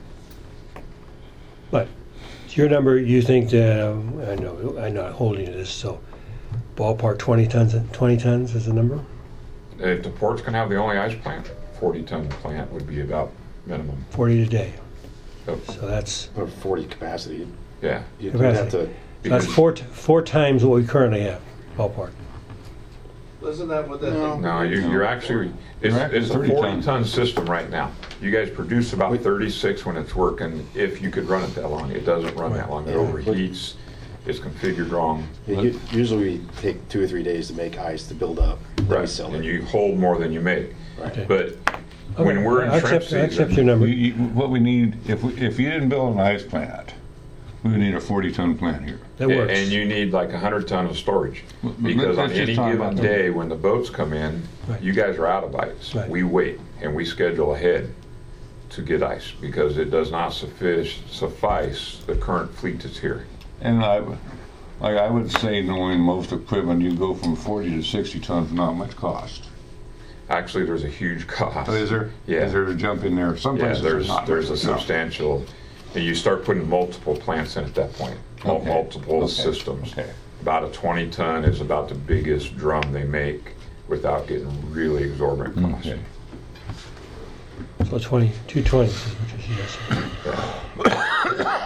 But your number, you think that um, I know I'm not holding to this, so ballpark twenty tons. Twenty tons is the number. If the port's gonna have the only ice plant, forty ton plant would be about minimum. Forty a day. So, So that's Or forty capacity. yeah. You'd you'd have Capacity. to, so that's four t- four times what we currently have ballpark. Isn't that what that No. thing? No, you, you're actually, it's, You're actually it's a thirty forty ton. ton system right now. You guys produce about Wait. thirty-six when it's working, if you could run it that long. It doesn't run that long. It Yeah. overheats, it's configured wrong. yeah, you- usually we take two or three days to make ice to build up. Then we Right, sell and it. you hold more than you make. Right. But when Okay, we're in I trench accept, I accept your season, number. You- you- What we need, if we, if you didn't build an ice plant, we would need a forty ton plant here. That works. and you need like a hundred ton of storage. Well, but Because on let's just any talk given about the- day, when the boats come in, Right. you guys are out of ice. Right. We wait and we schedule ahead to get ice because it does not suffice, suffice the current fleet that's here. And I, would- like I would say, knowing most equipment, you go from forty to sixty tons, not much cost. Actually, there's a huge cost. Oh, is there? Yeah. Is there a jump in there? Some Yeah, places there's, not. there's a No. substantial, and you start putting multiple plants in at that point, mul- Okay. multiple Okay. systems. Okay. About a twenty ton is about the biggest drum they make without getting really exorbitant costs. Okay. So twenty, two twenty is what you're suggesting.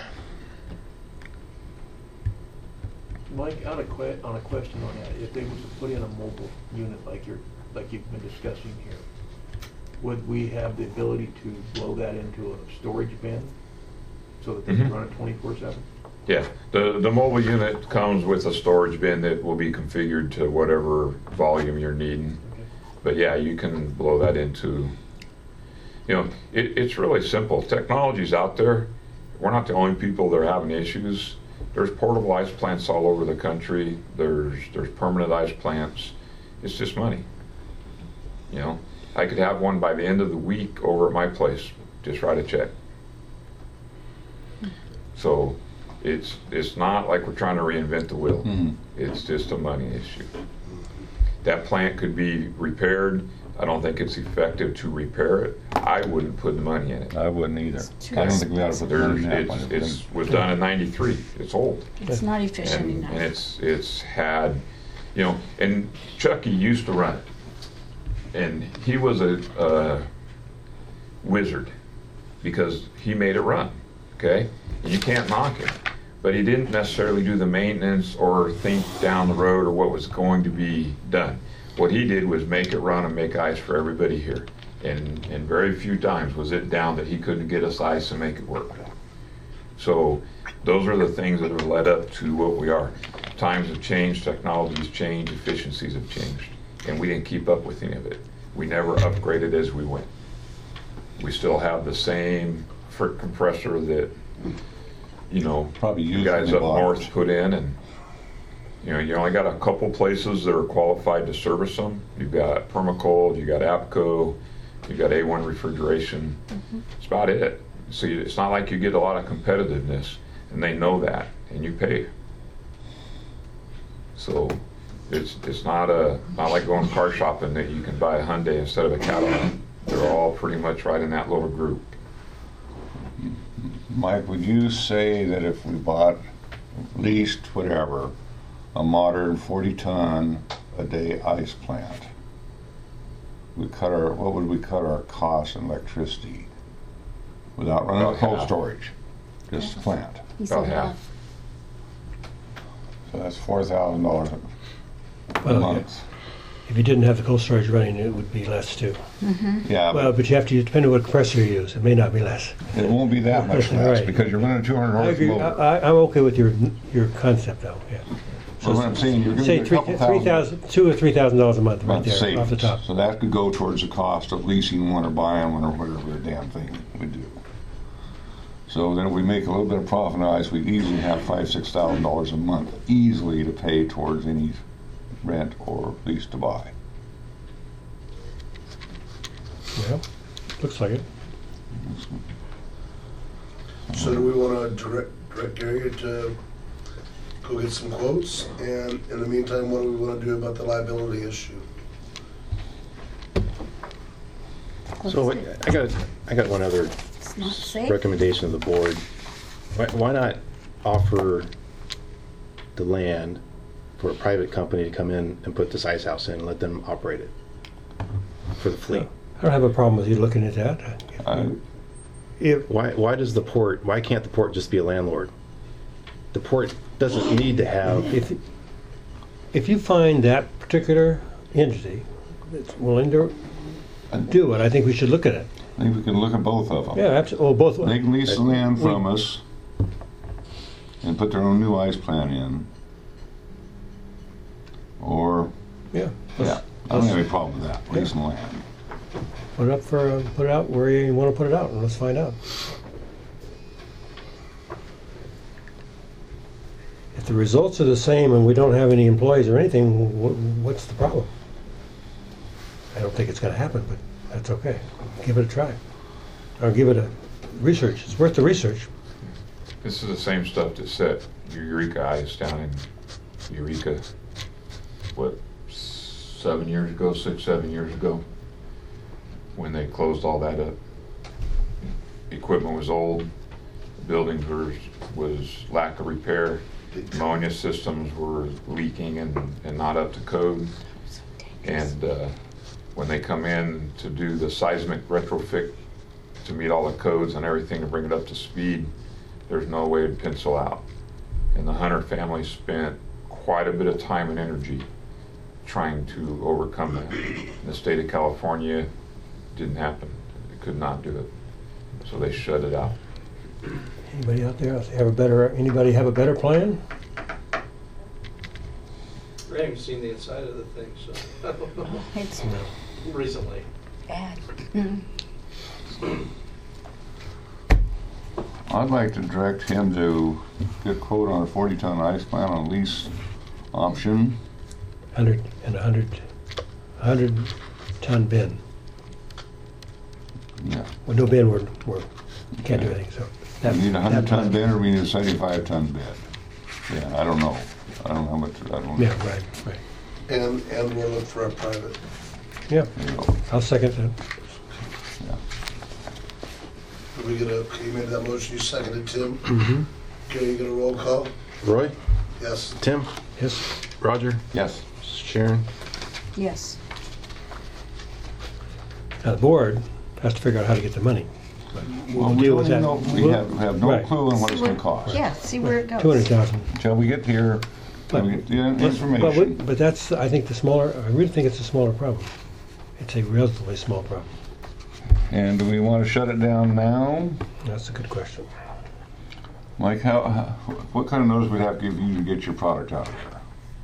Mike, on a que, on a question on that, if they was to put in a mobile unit like you're, like you've been discussing here, would we have the ability to blow that into a storage bin so that they can Mhm. run it twenty-four seven? Yeah, the, the mobile unit comes with a storage bin that will be configured to whatever volume you're needing. Okay. But yeah, you can blow that into, you know, it, it's really simple. Technology's out there. We're not the only people that are having issues. There's portable ice plants all over the country. There's, there's permanent ice plants. It's just money. You know, I could have one by the end of the week over at my place. Just write a check. So it's, it's not like we're trying to reinvent the wheel. Mhm. It's just a money issue. That plant could be repaired. I don't think it's effective to repair it. I wouldn't put the money in it. I wouldn't either. too I don't think we ought to put the money There's, in that it's, one. it's, was done in ninety-three. It's old. It's not efficient And, enough. and it's, it's had, you know, and Chucky used to run it. And he was a, a wizard because he made it run, okay? And you can't knock him. But he didn't necessarily do the maintenance or think down the road or what was going to be done. What he did was make it run and make ice for everybody here. And, and very few times was it down that he couldn't get us ice and make it work. So those are the things that have led up to what we are. Times have changed, technology's changed, efficiencies have changed, and we didn't keep up with any of it. We never upgraded as we went. We still have the same frick compressor that, you know, Probably you used guys in the up north bars. put in, and you know, you only got a couple places that are qualified to service them. You've got Permacold, you got APCO, you got A one Refrigeration. That's about it. So you, it's not like you get a lot of competitiveness, and they know that, and you pay. So it's it's not a not like going car shopping that you can buy a Hyundai instead of a Cadillac. They're all pretty much right in that little group. Mike, would you say that if we bought, leased, whatever, a modern forty ton a day ice plant, we cut our, what would we cut our costs in electricity without running About a cold half. storage? Just the plant. He About said half. half. So that's four thousand dollars a Well, month. if you didn't have the cold storage running, it would be less too. Yeah, Well, but but you have to, depending on what compressor you use, it may not be less. it won't be that much less Right. because you're running a two hundred I horse agree, motor. I, I- I'm okay with your, your concept though, yeah. So what I'm saying, you're gonna Say get a three, couple three thousand, two or three thousand dollars a month right month there, off the savings. top. So that could go towards the cost of leasing one or buying one or whatever the damn thing we do. So then if we make a little bit of profit on ice, we easily have five, six thousand dollars a month easily to pay towards any rent or lease to buy. Yeah, looks like it. So do we want to direct, direct Gary to go get some quotes? And in the meantime, what do we want to do about the liability issue? So I I got, I got one other It's not safe. recommendation of the board. Why, why not offer the land for a private company to come in and put this ice house in and let them operate it for the fleet? I don't have a problem with you looking at that. I, If, Why, why does the port, why can't the port just be a landlord? The port doesn't need to have, if, if you find that particular entity that's willing to do it, I think we should look at it. I think we can look at both of them. Yeah, absolutely, oh, both. They can lease the land from us and put their own new ice plant in. Or, Yeah. yeah, I don't have any problem with that, leasing land. Put it up for, uh, put it out where you want to put it out, and let's find out. If the results are the same and we don't have any employees or anything, wh- what's the problem? I don't think it's going to happen, but that's okay. Give it a try. Or give it a research. It's worth the research. This is the same stuff that set Eureka Ice down in Eureka, what, seven years ago, six, seven years ago, when they closed all that up. Equipment was old, buildings were, was lack of repair, ammonia systems were leaking and, and not up to code. And uh, when they come in to do the seismic retrofit to meet all the codes and everything to bring it up to speed, there's no way to pencil out. And the Hunter family spent quite a bit of time and energy trying to overcome that. In the state of California, didn't happen. They could not do it. So they shut it out. Anybody out there have a better, anybody have a better plan? I haven't seen the inside of the thing, so I don't know. It's Recently. bad. I'd like to direct him to get a quote on a forty ton ice plant on lease option. Hundred and a hundred, a hundred ton bin. Yeah. With no bin, we're, we're, can't do anything, so. that- We need a hundred that ton plan- bin or we need a seventy-five ton bin? Yeah, I don't know. I don't know how much, I don't know. Yeah, right, right. And, and we'll look for a private. Yeah, There you go. I'll second that. Yeah. Did we get a, okay, you made that motion, you seconded, Tim? Mm-hmm. Okay, you get a roll call? Roy, Yes. Tim, Yes, Roger, Yes. Sharon? Yes. now the board has to figure out how to get the money. But Well, We'll we deal with don't that. even know, we We'll- have, have no right. clue on what it's See gonna where- cost. Yeah, see where it goes. Two hundred thousand. Till we get here, till we get the But, we- information. but that's, I think, the smaller, I really think it's a smaller problem. It's a relatively small problem. And do we want to shut it down now? That's a good question. Mike, how, how, what kind of notice we'd have to give you to get your product out of there?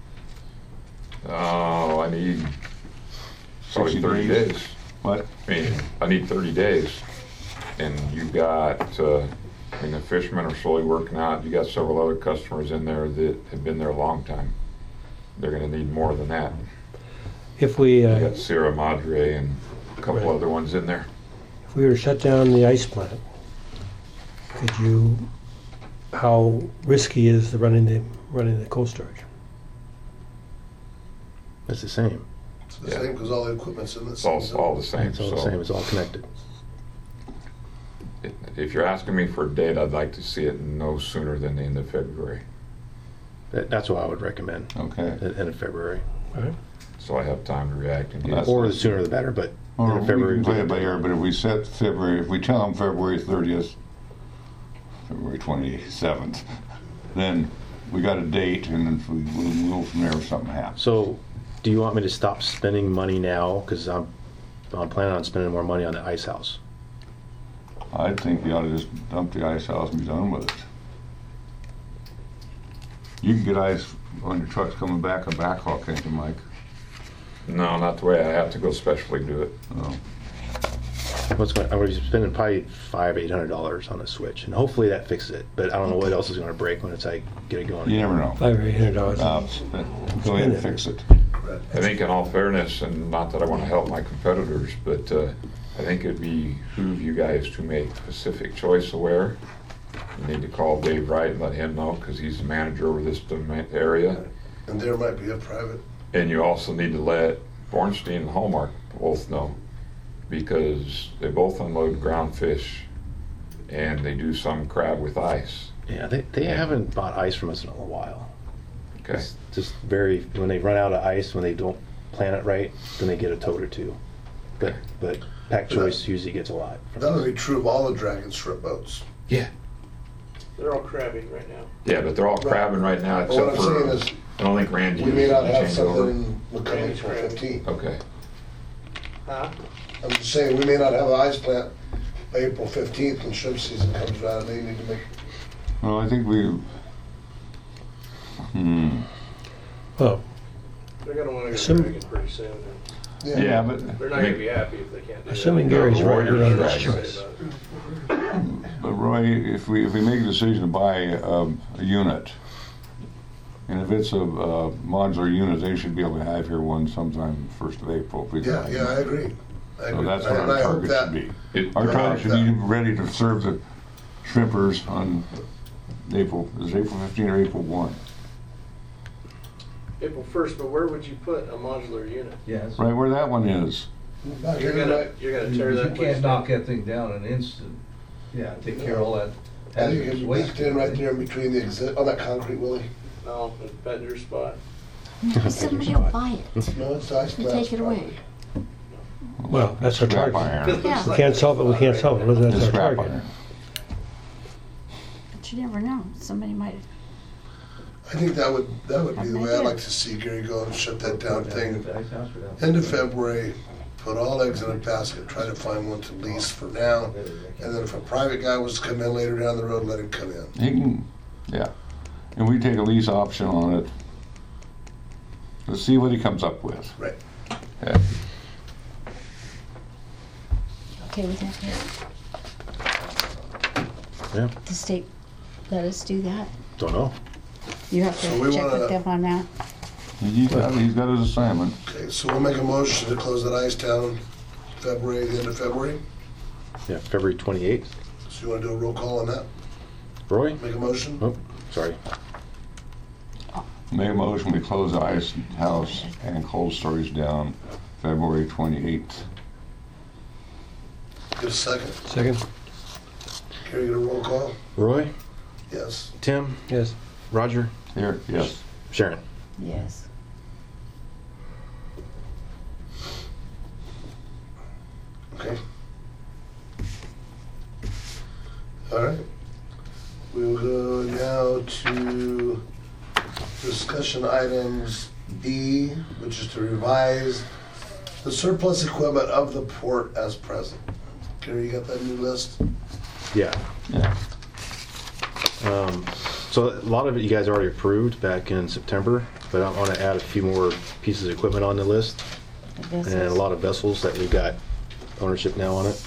Oh, I need probably sixty thirty days? days. What? I mean, I need thirty days. And you've got, uh, I mean, the fishermen are slowly working out. You got several other customers in there that have been there a long time. They're gonna need more than that. If we, You uh, got Sierra Madre and a couple Right. other ones in there. if we were to shut down the ice plant, could you, how risky is the running the, running the cold storage? It's the same. It's the Yeah. same, because all the equipment's in the It's same all, zone. all the same. It's all the So same, it's all connected. if you're asking me for a date, I'd like to see it no sooner than the end of February. That, that's what I would recommend, Okay. at the end of February. All right. So I have time to react and get. That's- Or the sooner the better, but Or end we of February. can play it by ear, but if we set February, if we tell them February thirtieth, February twenty-seventh, then we got a date and then we, we'll go from there if something happens. So, do you want me to stop spending money now? Because I'm, I'm planning on spending more money on the ice house. I think you ought to just dump the ice house and be done with it. You can get ice on your trucks coming back on backhaul, can't you, Mike? No, not the way I have to go specially do it. Oh. what's going, I'm gonna be spending probably five, eight hundred dollars on a switch, and hopefully that fixes it. But I don't know what else is gonna break when it's like get it going. You never know. Five or eight hundred dollars. Uh, Go ahead and fix it. I think in all fairness, and not that I want to help my competitors, but uh, I think it'd behoove you guys to make Pacific Choice aware. You need to call Dave Wright and let him know, because he's the manager over this doma- area. And there might be a private. And you also need to let Bornstein and Hallmark both know, because they both unload ground fish and they do some crab with ice. Yeah, they, they haven't bought ice from us in a while. Okay. It's just very, when they run out of ice, when they don't plan it right, then they get a tote or two. But, but Pack Choice usually gets a lot. That would be true of all the dragon strip boats. Yeah. They're all crabbing right now. Yeah, but they're all crabbing right now, But what except I'm for, saying is, I don't think Randy we may uses not the have changeover. something coming for fifteen. Okay. Huh? I'm just saying, we may not have an ice plant by April fifteenth when shrimp season comes around, and they need to make, Well, I think we, hmm, Well, They're gonna wanna go Assume- dragon pretty soon. and yeah. yeah, but, They're not gonna be happy if they can't do that. assuming Gary's right, we're on this Warriors, choice. but Roy, if we, if we make a decision to buy um, a unit, and if it's a uh, modular unit, they should be able to have here one sometime first of April. if we Yeah, can. yeah, I agree. I So agree. that's what And our I hope target that- should be. It- Our I target hope should be that- ready to serve the shrimpers on April, is it April fifteenth or April first? April first, but where would you put a modular unit? Yes. Right where that one is. Back You're in the gonna, night, you're gonna You tear you that place can't knock down. that thing down in an instant. Yeah, take care of all that I think hazardous it's waste. backed in right there in between the exit, on that concrete, Willie. No, it's Bender's spot. Maybe somebody will buy it. No, it's the ice And plant. take it away. Well, that's our Scrap target. iron. Yeah. We can't solve it, we can't solve it, that's It's our scrap target. iron. But you never know. Somebody might. I think that would, that would be the way I'd like to see Gary go and shut that down thing. The ice house or down- End of February, put all eggs in a basket, try to find one to lease for now. And then if a private guy was to come in later down the road, let him come in. He can, yeah. And we take a lease option on it. Let's see what he comes up with. Right. Okay. Okay with that? Yeah, The state let us do that? don't know. You have So we to check wanna- with them on that? He's got, he's got his assignment. Okay, so we'll make a motion to close that ice down February, the end of February. Yeah, February twenty-eighth. So you wanna do a roll call on that? Roy? Make a motion? Oh, sorry. Make a motion, we close the ice house and cold storage down February twenty-eighth. Get a second. Second? Gary, get a roll call? Roy? Yes. Tim? Yes. Roger? Here, yes. Sharon? Yes. Okay. All right. We'll go now to discussion items B, which is to revise the surplus equipment of the port as present. Gary, you got that new list? Yeah. Yeah. Um, so a lot of it you guys already approved back in September, but I want to add a few more pieces of equipment on the list and a lot of vessels that we've got ownership now on it.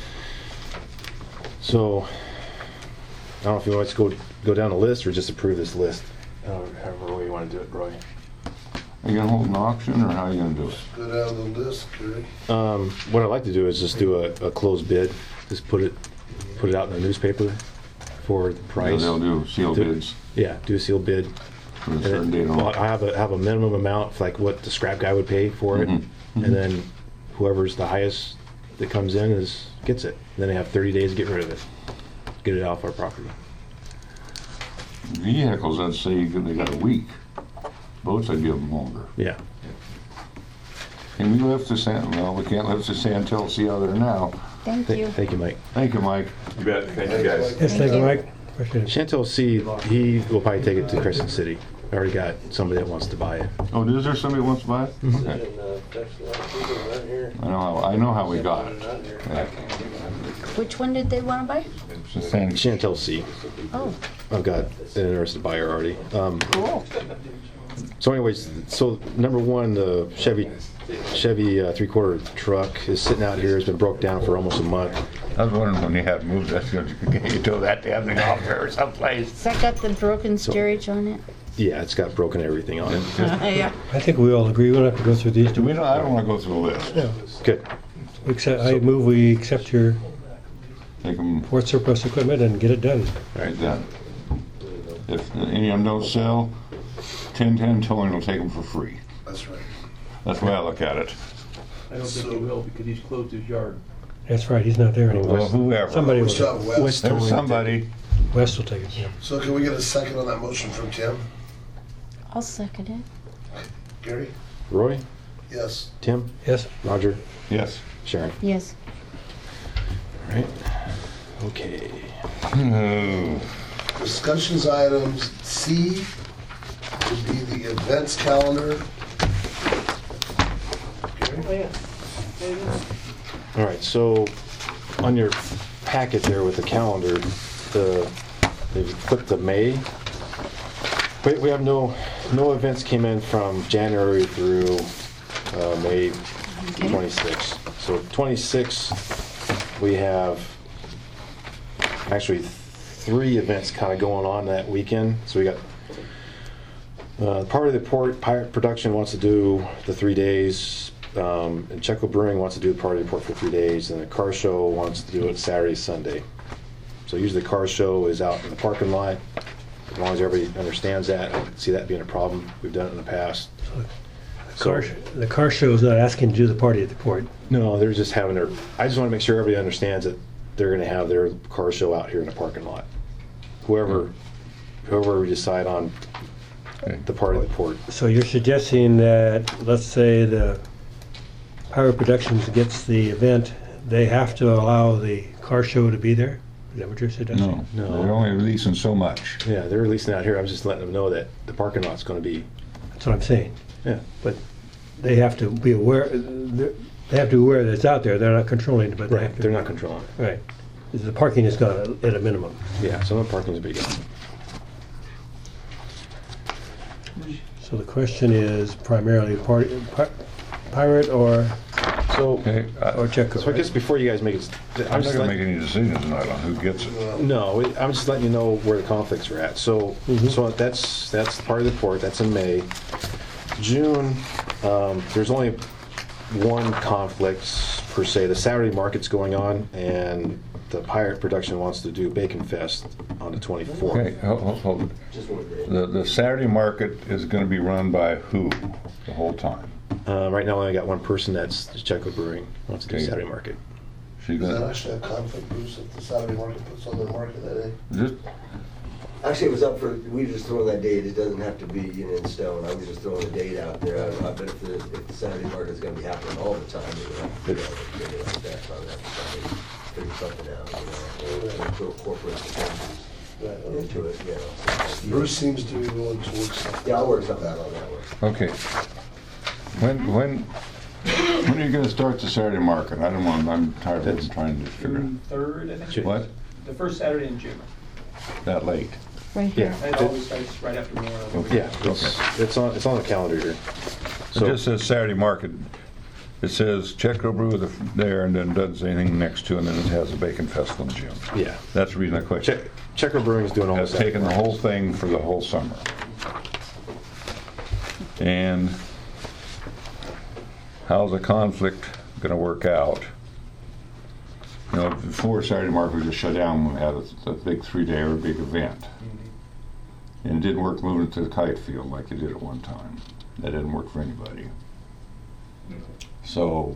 So I don't know if you want us to go go down the list or just approve this list. Uh, however way you want to do it, Roy. Are you gonna hold an auction or how are you gonna do it? Go down the list, Gary. Um, what I'd like to do is just do a, a closed bid. Just put it put it out in the newspaper for the price. They'll do sealed Do- bids Yeah, do a sealed bid. for a And certain date then, on well, it. I have a have a minimum amount, like what the scrap guy would pay for it, Mhm, mhm. and then whoever's the highest that comes in is gets it. And then they have thirty days to get rid of it, get it off our property. Vehicles, I'd say you could- they got a week. Boats, I'd give them longer. Yeah. Can we lift the sand, well, we can't lift the sand till see how they're now. Thank Th- you. Thank you, Mike. Thank you, Mike. You bet. Thank you, guys. Yes, thank you, Mike. Appreciate it. Chantel C, he will probably take it to Crescent City. I already got somebody that wants to buy it. Oh, is there somebody that wants to buy it? Mm-hmm. Okay. And, uh, that's a lot of people around here. I know how, I know how we got it. Not here. Yeah. Which one did they want to buy? It's the sand. Chantel C. Oh, I've got an interested buyer already. Um, cool. So anyways, so number one, the Chevy, Chevy uh, three-quarter truck is sitting out here, it's been broke down for almost a month. I was wondering when you had moved, that's gonna get you tow that damn thing off there or someplace. Has that got the broken steerage on it? Yeah, it's got broken everything on it. Yeah. I think we all agree, we don't have to go through these, do Do we? we know, I don't wanna go through the list. Good. Accept, I move we accept your Take them port surplus equipment and get it done. right then. If any of them don't sell, ten ten towing will take them for free. That's right. That's the way I look at it. I don't think he So- will because he's closed his yard. That's right, he's not there anymore. Well, whoever. Somebody We will, still have West. There's somebody. West will take it, yeah. So can we get a second on that motion from Tim? I'll second it. Gary? Roy? Yes. Tim? Yes? Roger? Yes. Sharon? Yes. All right. Okay. Oh, Discussions items C would be the events calendar. Gary? All right, so on your packet there with the calendar, the, they've put the May. We, we have no, no events came in from January through uh, May Okay. twenty-sixth. So twenty-sixth, we have actually three events kind of going on that weekend. So we got uh, part of the port, Pirate Production wants to do the three days. Um, and Checo Brewing wants to do the party report for three days, and the car show wants to do it Saturday, Sunday. So usually the car show is out in the parking lot. As long as everybody understands that, I don't see that being a problem. We've done it in the past. The car, the car show is not asking to do the party at the port. No, they're just having their, I just want to make sure everybody understands that they're going to have their car show out here in the parking lot. Whoever, whoever we decide on the part of the port. So you're suggesting that, let's say the Pirate Productions gets the event, they have to allow the car show to be there? Is that what you're suggesting? no, No. they're only releasing so much. Yeah, they're releasing out here. I'm just letting them know that the parking lot's going to be, That's what I'm saying. yeah. But they have to be aware, they have to be aware that it's out there. They're not controlling it, but they Right, have to. they're not controlling it. Right. The parking is gone at a minimum. Yeah, some of the parking's big. So the question is primarily party, pi- Pirate or, So, Okay, I- or Checo, so I guess right? before you guys make it, I'm I'm not just gonna letting, make any decisions tonight on who gets it. no, I'm just letting you know where the conflicts are at. So, Mhm. so that's, that's part of the report, that's in May. June, um, there's only one conflict per se. The Saturday market's going on, and the Pirate Production wants to do Bacon Fest on the twenty-fourth. Okay, hold, hold, hold. The, the Saturday market is gonna be run by who the whole time? Uh, right now, I only got one person, that's Checo Brewing, wants to do Okay. Saturday market. She's Does that gonna, actually have conflict, Bruce, if the Saturday market puts on their market that day? just, Actually, it was up for, we were just throwing that date, it doesn't have to be, you know, in stone, I was just throwing a date out there. I I bet if the, if the Saturday market is gonna be happening all the time, it would have to be, you know, like that, so I would have to try to figure something out, you know, and throw corporate expenses into it, you know. so- Bruce seems to be willing to work something. Yeah, I'll work something out on that one. okay. When, when, when are you gonna start the Saturday market? I don't want, I'm tired of trying to figure June third, I think. What? The first Saturday in June. that late. Right here. Yeah, It always starts right after Memorial Day. Okay. yeah, it's, it's on, it's on the calendar here. It So, just says Saturday market. It says Checo Brew the- there and then doesn't say anything next to it, and then it has a Bacon Festival in June. yeah. That's the reason I Che- question. Checker Brewing's doing all Has this. taken the whole thing for the whole summer. And how's the conflict gonna work out? You know, before Saturday market was just shut down, we had a, a big three-day or big event. And it didn't work moving it to the kite field like it did at one time. That didn't work for anybody. So,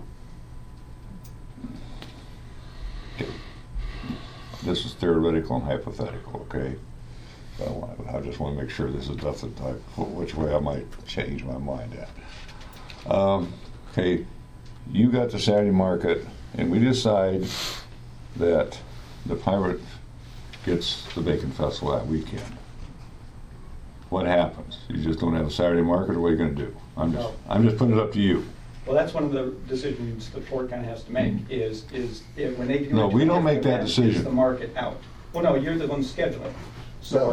this is theoretical and hypothetical, okay? I want- I just want to make sure this is nothing type, which way I might change my mind at. Um, Okay, you got the Saturday market, and we decide that the Pirate gets the Bacon Festival that weekend. What happens? You just don't have a Saturday market, or what are you gonna do? I'm just, No. I'm just putting it up to you. Well, that's one of the decisions the port kind of has to make, is, is if- when they do. No, a we don't make that event, decision. Is the market out? Well, no, you're the one scheduling. So,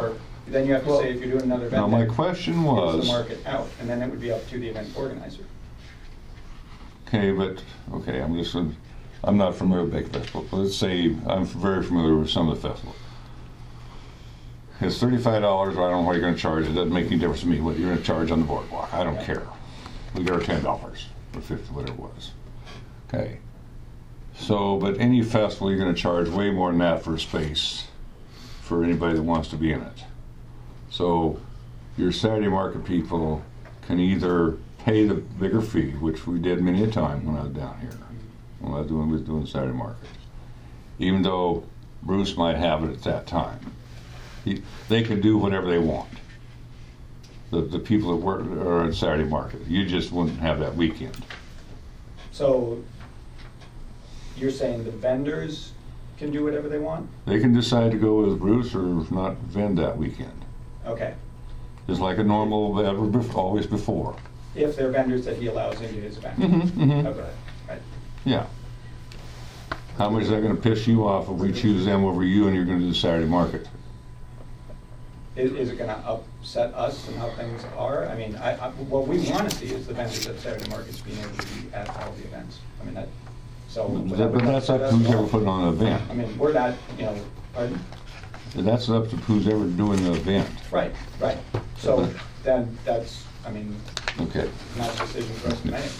then you have to say if you're doing another event. Now, my there, question is was. the market out, and then it would be up to the event organizer. Okay, but, okay, I'm just, I'm not familiar with Bake Festival, but let's say I'm very familiar with some of the festivals. It's thirty-five dollars, I don't know what you're gonna charge, it doesn't make any difference to me what you're gonna charge on the boardwalk, I don't care. We got our ten dollars, or fifty, whatever it was. Okay. So, but any festival, you're gonna charge way more than that for a space for anybody that wants to be in it. So, your Saturday market people can either pay the bigger fee, which we did many a time when I was down here, when I was doing, was doing Saturday markets. Even though Bruce might have it at that time. He, they can do whatever they want. The, the people that work are at Saturday market. You just wouldn't have that weekend. So you're saying the vendors can do whatever they want? They can decide to go with Bruce or not vend that weekend. Okay. Just like a normal, ever bef- always before. If they're vendors that he allows into his event. Mhm, mhm. Okay, right. Yeah. How much is that going to piss you off if we choose them over you and you're going to do the Saturday market? Is, is it gonna upset us and how things are? I mean, I, I, what we wanna see is the vendors at Saturday markets being able to be at all the events. I mean, that, so. But whatever but that's up to who's ever putting on an event. I mean, we're not, you know, pardon? That's up to who's ever doing the event. Right, right. So then that's, I mean, Okay. not a decision for us to make.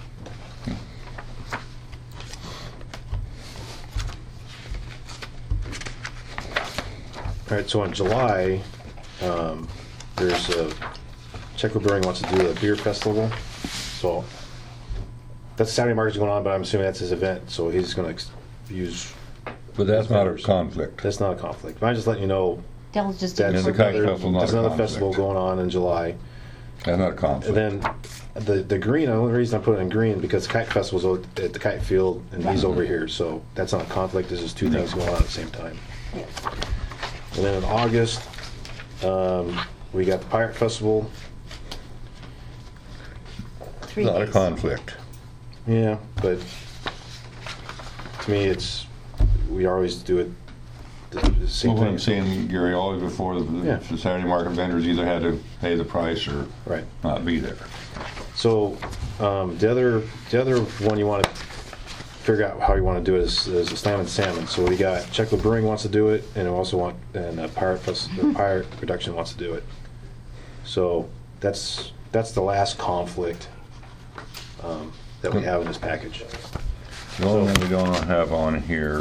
All right, so in July, um, there's a, Checo Brewing wants to do a beer festival. So that's Saturday market's going on, but I'm assuming that's his event, so he's gonna ex- use. But that's not a vendors. conflict. That's not a conflict. But I'm just letting you know They'll just that's, Yeah, the incorporate. kite festival's not there's a another conflict. festival going on in July. That's not a conflict. And then the the green, the only reason I put it in green because Kite Festival's out at the Kite Field and he's over here, so that's not a conflict. There's just two things going on at the same time. Yeah. And then in August, um, we got the Pirate Festival. Three Not a days. conflict. Yeah, but to me, it's we always do it the, the same Well, what thing. I'm saying, Gary, always before the, Yeah. the Saturday market vendors either had to pay the price or Right. not be there. So um, the other the other one you want to figure out how you want to do it is, is the Slam and Salmon. So we got Checo Brewing wants to do it, and we also want and uh, Pirate Fest, the Pirate Production wants to do it. So that's that's the last conflict um, that we have in this package. The only thing we don't have on here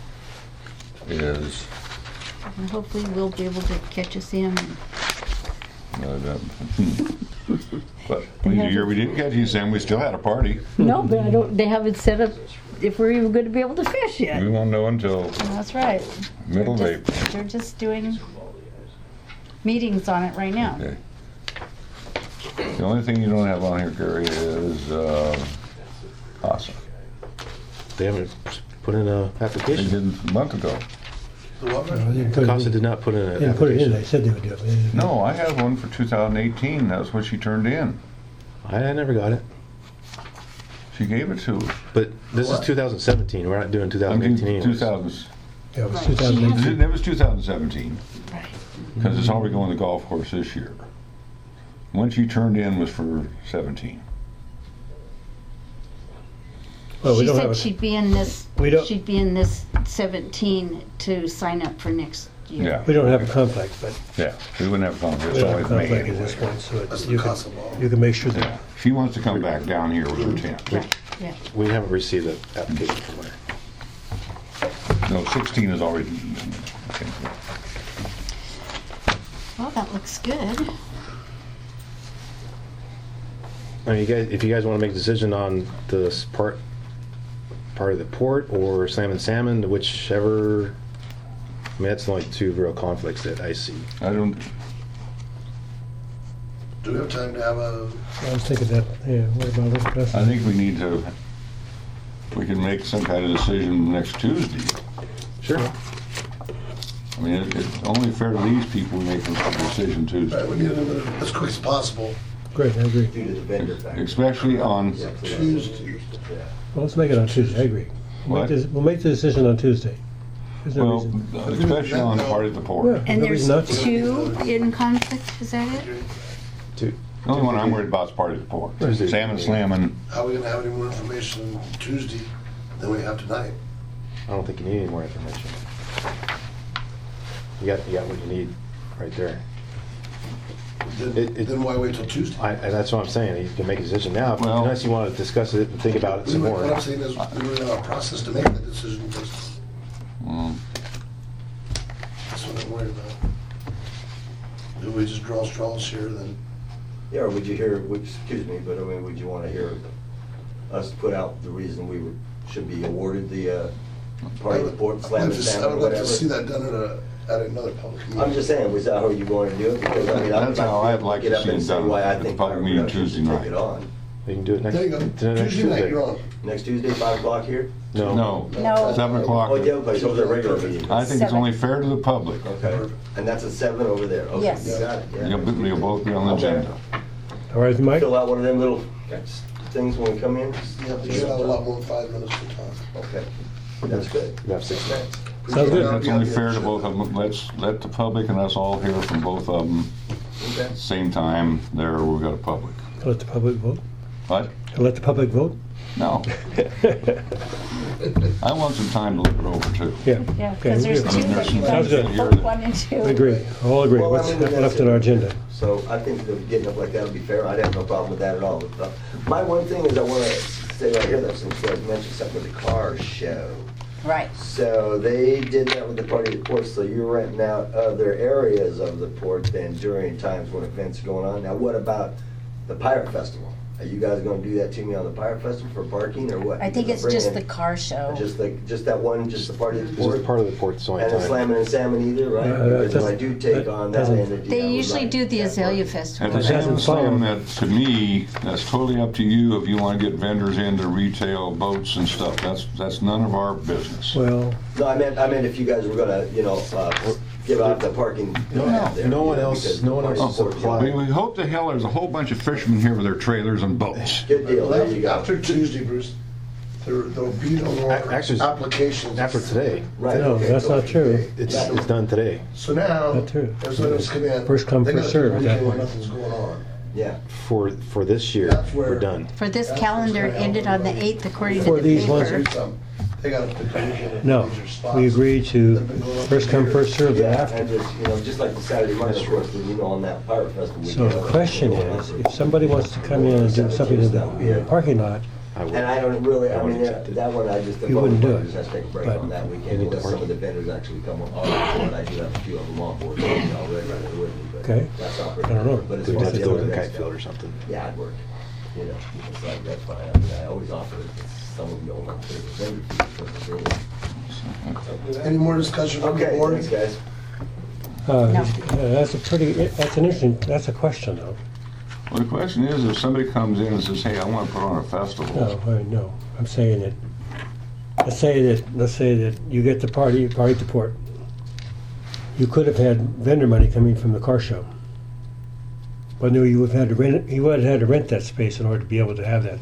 is, And hopefully we'll be able to catch a salmon. uh, that- hmm. but the year we didn't get you, Sam, we still had a party. No, but I don't, they haven't set up if we're even gonna be able to fish yet. We won't know until That's right. middle of They're April. just- They're just doing meetings on it right now. Okay. The only thing you don't have on here, Gary, is uh, CASA. They haven't put in a They application. did a month ago. No, they didn't put it CASA in. did not put in They an didn't put it in, they application. said they would do it. but they didn't. No, I have one for two thousand eighteen. That's what she turned in. I, I never got it. She gave it to us. But this is two thousand seventeen. We're not doing two I thousand mean, eighteen anyways. two thousand. Yeah, it was Right. two thousand eighteen. It was two thousand seventeen. Right. Because it's already going to the golf course this year. One she turned in was for seventeen. Well, we She don't have said a- she'd be in this, We don't- she'd be in this seventeen to sign up for next year. Yeah. We don't have a conflict, but Yeah, we wouldn't have conflict. we It's don't have a always May conflict at this anyway. point, so That's it's, the you can, CASA law. you can make sure Yeah. that, She wants to come back down here with her tent. Right, yeah. We haven't received an application from her. No, sixteen is already. Okay. Well, that looks good. I mean, you guys, if you guys want to make a decision on this part, part of the port or Slam and Salmon, whichever. I mean, that's the only two real conflicts that I see. I don't, Do we have time to have a, I was thinking that, yeah, what about it? Russ? I think we need to, we can make some kind of decision next Tuesday. Sure. I mean, it- it's only fair to these people we make a decision right, Tuesday. we need to do it as quick as possible. Great, I agree. Due to the vendor factor. Especially on, Yeah, so that's- Tuesday. yeah. Well, let's make it on Tuesday, I agree. We'll What? make this- We'll make the decision on Tuesday. There's no Well, reason. especially on part of the Yeah. port. And No there's reason not to. two in conflict, is that it? Two. The only one I'm worried about is part of the port. Tuesday. Salmon slamming, How are we gonna have any more information Tuesday than we have tonight? I don't think you need any more information. You got, you got what you need right there. Then, It- it- then why wait till Tuesday? I, and that's what I'm saying, you can make a decision now, Well- unless you want to discuss it and think about it We some were- more. What I'm saying is, we were in a process to make that decision, just, mm, that's what I'm worried about. Do we just draw straws here, then? Yeah, or would you hear, would, excuse me, but I mean, would you want to hear us put out the reason we would, should be awarded the, uh, part of the port, I'd slam like and to s- salmon I or would like to see whatever? that done at a, at another public meeting. I'm just saying, was that how you want to do it? Because I mean, I would That's how I'd like like to to get up see and it say done why I at the think public fire meeting production Tuesday should take night. it on. You can do it next, There you go. to next Tuesday night, Tuesday. you're on. Next Tuesday, five o'clock here? No. no, No. seven o'clock. Oh, the other place, over the regular meeting. I think it's Seven. only fair to the public. Okay, and that's at seven over there? Okay, Yes. you got it, yeah. You'll, you'll both be on the Okay. agenda. All right, Mike? Fill out one of them little things when we come in? Yeah, but you got a lot more than five minutes to talk. Okay, that's good. You have six minutes. Sounds good. That's only fair to both of them. Let's let the public and us all hear from both of them. Okay. Same time there, we've got a public. Let the public vote? What? Let the public vote? No. I want some time to look it over too. Yeah. Yeah, Okay, because there's we- two that you Sounds good. guys, both one and two. I agree, all agree. Well, I What's mean, that's left on it. our agenda? So I think that getting up like that would be fair. I'd have no problem with that at all. But, uh, my one thing is I want to say right here, though, since you guys mentioned something with the car show. Right. So they did that with the party of the port, so you're renting out other areas of the port then during times when events are going on. Now, what about the Pirate Festival? Are you guys gonna do that to me on the Pirate Festival for parking or what? I think Because it's just bringing- the car show. Just the, just that one, just the party of the This port? is part of the port's only And the time. slamming and salmon either, right? Uh, Because when I that's- do take that on that doesn't- end of the. They I would usually like do the that Azalea part. Festival. At the It Salmon hasn't Slam, followed. that, to me, that's totally up to you if you want to get vendors into retail boats and stuff. That's, that's none of our business. Well, No, I meant, I meant if you guys were gonna, you know, uh, give out the parking. No, there, no you one know, else- because no one the else party is support, applying. you know. We, we hope to hell there's a whole bunch of fishermen here with their trailers and boats. Good deal, there you go. After Tuesday, Bruce, there, there'll be no more Actually, applications. After today, Right, no, okay, that's so- not true. it's, it's done today. So now, Not true. as others come in. First come, they first gotta serve at keep that moving when point. Nothing's going on. Yeah. For, for this year, That's where- we're done. For this That's calendar what's gonna ended help on the everybody. eighth according to For the these ones- paper. They gotta pick a weekend and no, major spots. we agreed to They've been going on first for come, years. first served Yeah, after. and just, you know, just like the Saturday market, of course, you know, on that Pirate Festival. we So do the have- question is, if somebody wants to come in and do something in the parking lot, I would. And I don't really, I I would mean, accept that it. that one, I just, the You wouldn't do it, just has to take a break but- on that You weekend, need unless to some of park. the vendors actually come on, board. I do have a few of them on board already, they wouldn't, but Okay. that's not. I don't know. But as We'd far have as to the do it other in events kite go, field or something. yeah, I'd work, you know, it's like, that's fine, I mean, I always offer it, it's some of them don't want to, vendor fees. Any more discussion from the Okay, board? thanks, guys. uh, No. uh, that's a pretty, that's an interesting, that's a question though. Well, the question is, if somebody comes in and says, hey, I want to put on a festival. No, I- no, I'm saying that, let's say that, let's say that you get the party, party at the port. You could have had vendor money coming from the car show. But no, you would have had to rent, it- you would have had to rent that space in order to be able to have that.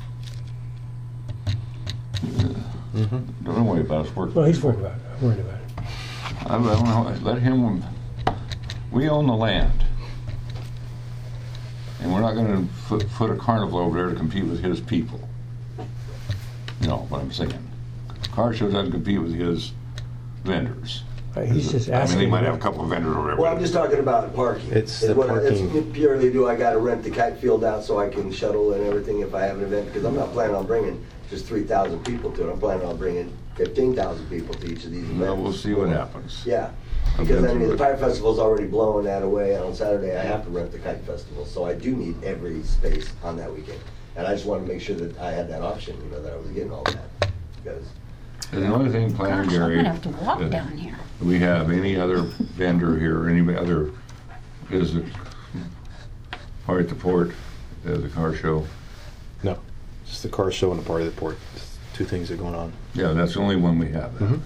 Don't worry about us. Work. Well, he's worried about it, I'm worried about it. I don't know, let him, we own the land. And we're not gonna put, put a carnival over there to compete with his people. You know what I'm saying? Car show doesn't compete with his vendors. Uh, He's just I mean, asking. they might have a couple of vendors over there. Well, I'm but- just talking about parking. It's Is the what- it's parking. Purely, do I gotta rent the kite field out so I can shuttle and everything if I have an event? Because I'm not planning on bringing just three thousand people to it. I'm planning on bringing fifteen thousand people to each of these events. Well, we'll see what happens. Yeah, because I mean, the Pirate Festival's already blowing that away, and on Saturday I have to rent the Kite Festival, so I do need every space on that weekend. And I just wanted to make sure that I had that option, you know, that I was getting all that, because, And the only thing, Planner Gosh, I'm Gary, gonna have to walk that down here. we have any other vendor here, or any other visit, or at the port, at the car show. No, just the car show and the party of the port. It's two things that are going on. Yeah, that's the only one we have. Mhm.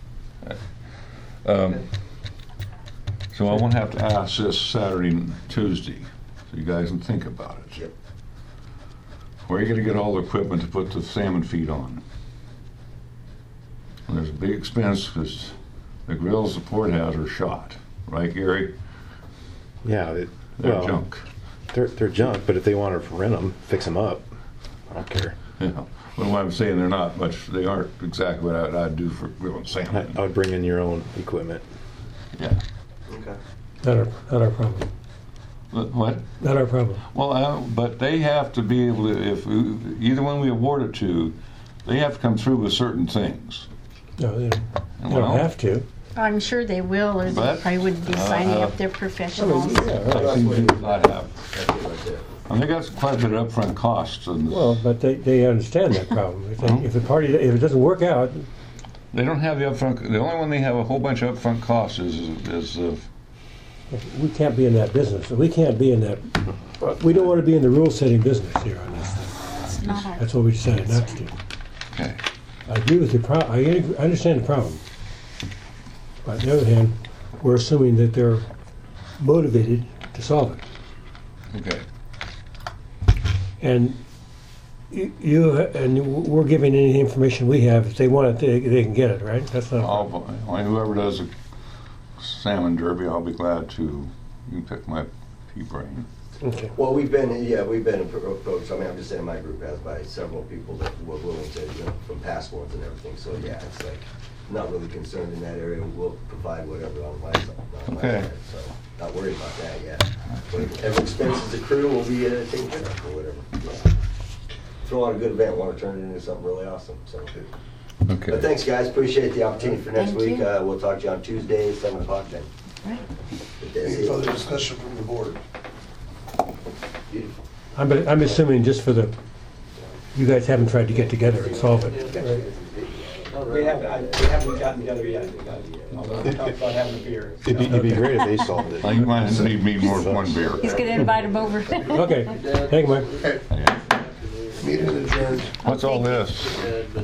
Um, So I won't have to ask this Saturday and Tuesday, so you guys can think about it. Yep. Where are you gonna get all the equipment to put the salmon feed on? And there's a big expense, because The grills the port has are shot, right, Gary? Yeah, it, They're well, junk. They're, they're junk, but if they want to rent them, fix them up, I don't care. Yeah. Well, what I'm saying, they're not much, they aren't exactly what I'd, I'd do for grilling I, salmon. I would bring in your own equipment. Yeah. Okay. Not our, not our problem. But What? Not our problem. Well, uh, but they have to be able to, if, we- either one we award it to, they have to come through with certain things. No, they don't, they Well, don't have to. I'm sure they will, or they But, probably wouldn't be uh, signing up their I professionals. mean, yeah, right. I think they not have. That's it right there. I think that's quite a bit of upfront costs, and Well, but they, they understand that problem. If, they, if the party, if it doesn't work out, they don't have the upfront, the only one they have a whole bunch of upfront costs is, is, uh, we can't be in that business. We can't be in that, we don't want to be in the rule-setting business here on this thing. It's not our, That's what we decided not to do. okay. I agree with your pro, I I understand the problem. But on the other hand, we're assuming that they're motivated to solve it. Okay. And you, you and we're giving any information we have. If they want it, they, they can get it, right? That's not a problem. I'll, whoever does a salmon derby, I'll be glad to, you can pick my pea brain. Okay. Well, we've been, yeah, we've been appro- approached, I mean, I'm just saying my group has by several people that were willing to, you know, from past ones and everything, so yeah, it's like, not really concerned in that area, we'll provide whatever on my side. on my Okay. side, So, not worried about that yet. Whatever expenses accrue will be uh, taken care of, or whatever. Yeah. Throw on a good event, want to turn it into something really awesome, so. Okay. But thanks, guys, appreciate the opportunity for next Thank week, you. uh, we'll talk to you on Tuesday, seven o'clock then. right? Any further discussion from the board? Beautiful. I'm, I'm assuming just for the, you guys haven't tried to get together and solve it. We haven't, I- we haven't gotten together yet, although we talked about having a beer. It'd be, it'd be great if they solved it. I think mine need me more than one beer. He's gonna invite them over. Okay, thank you, Mike. Okay, Okay. meeting adjourned. What's all this? And, uh,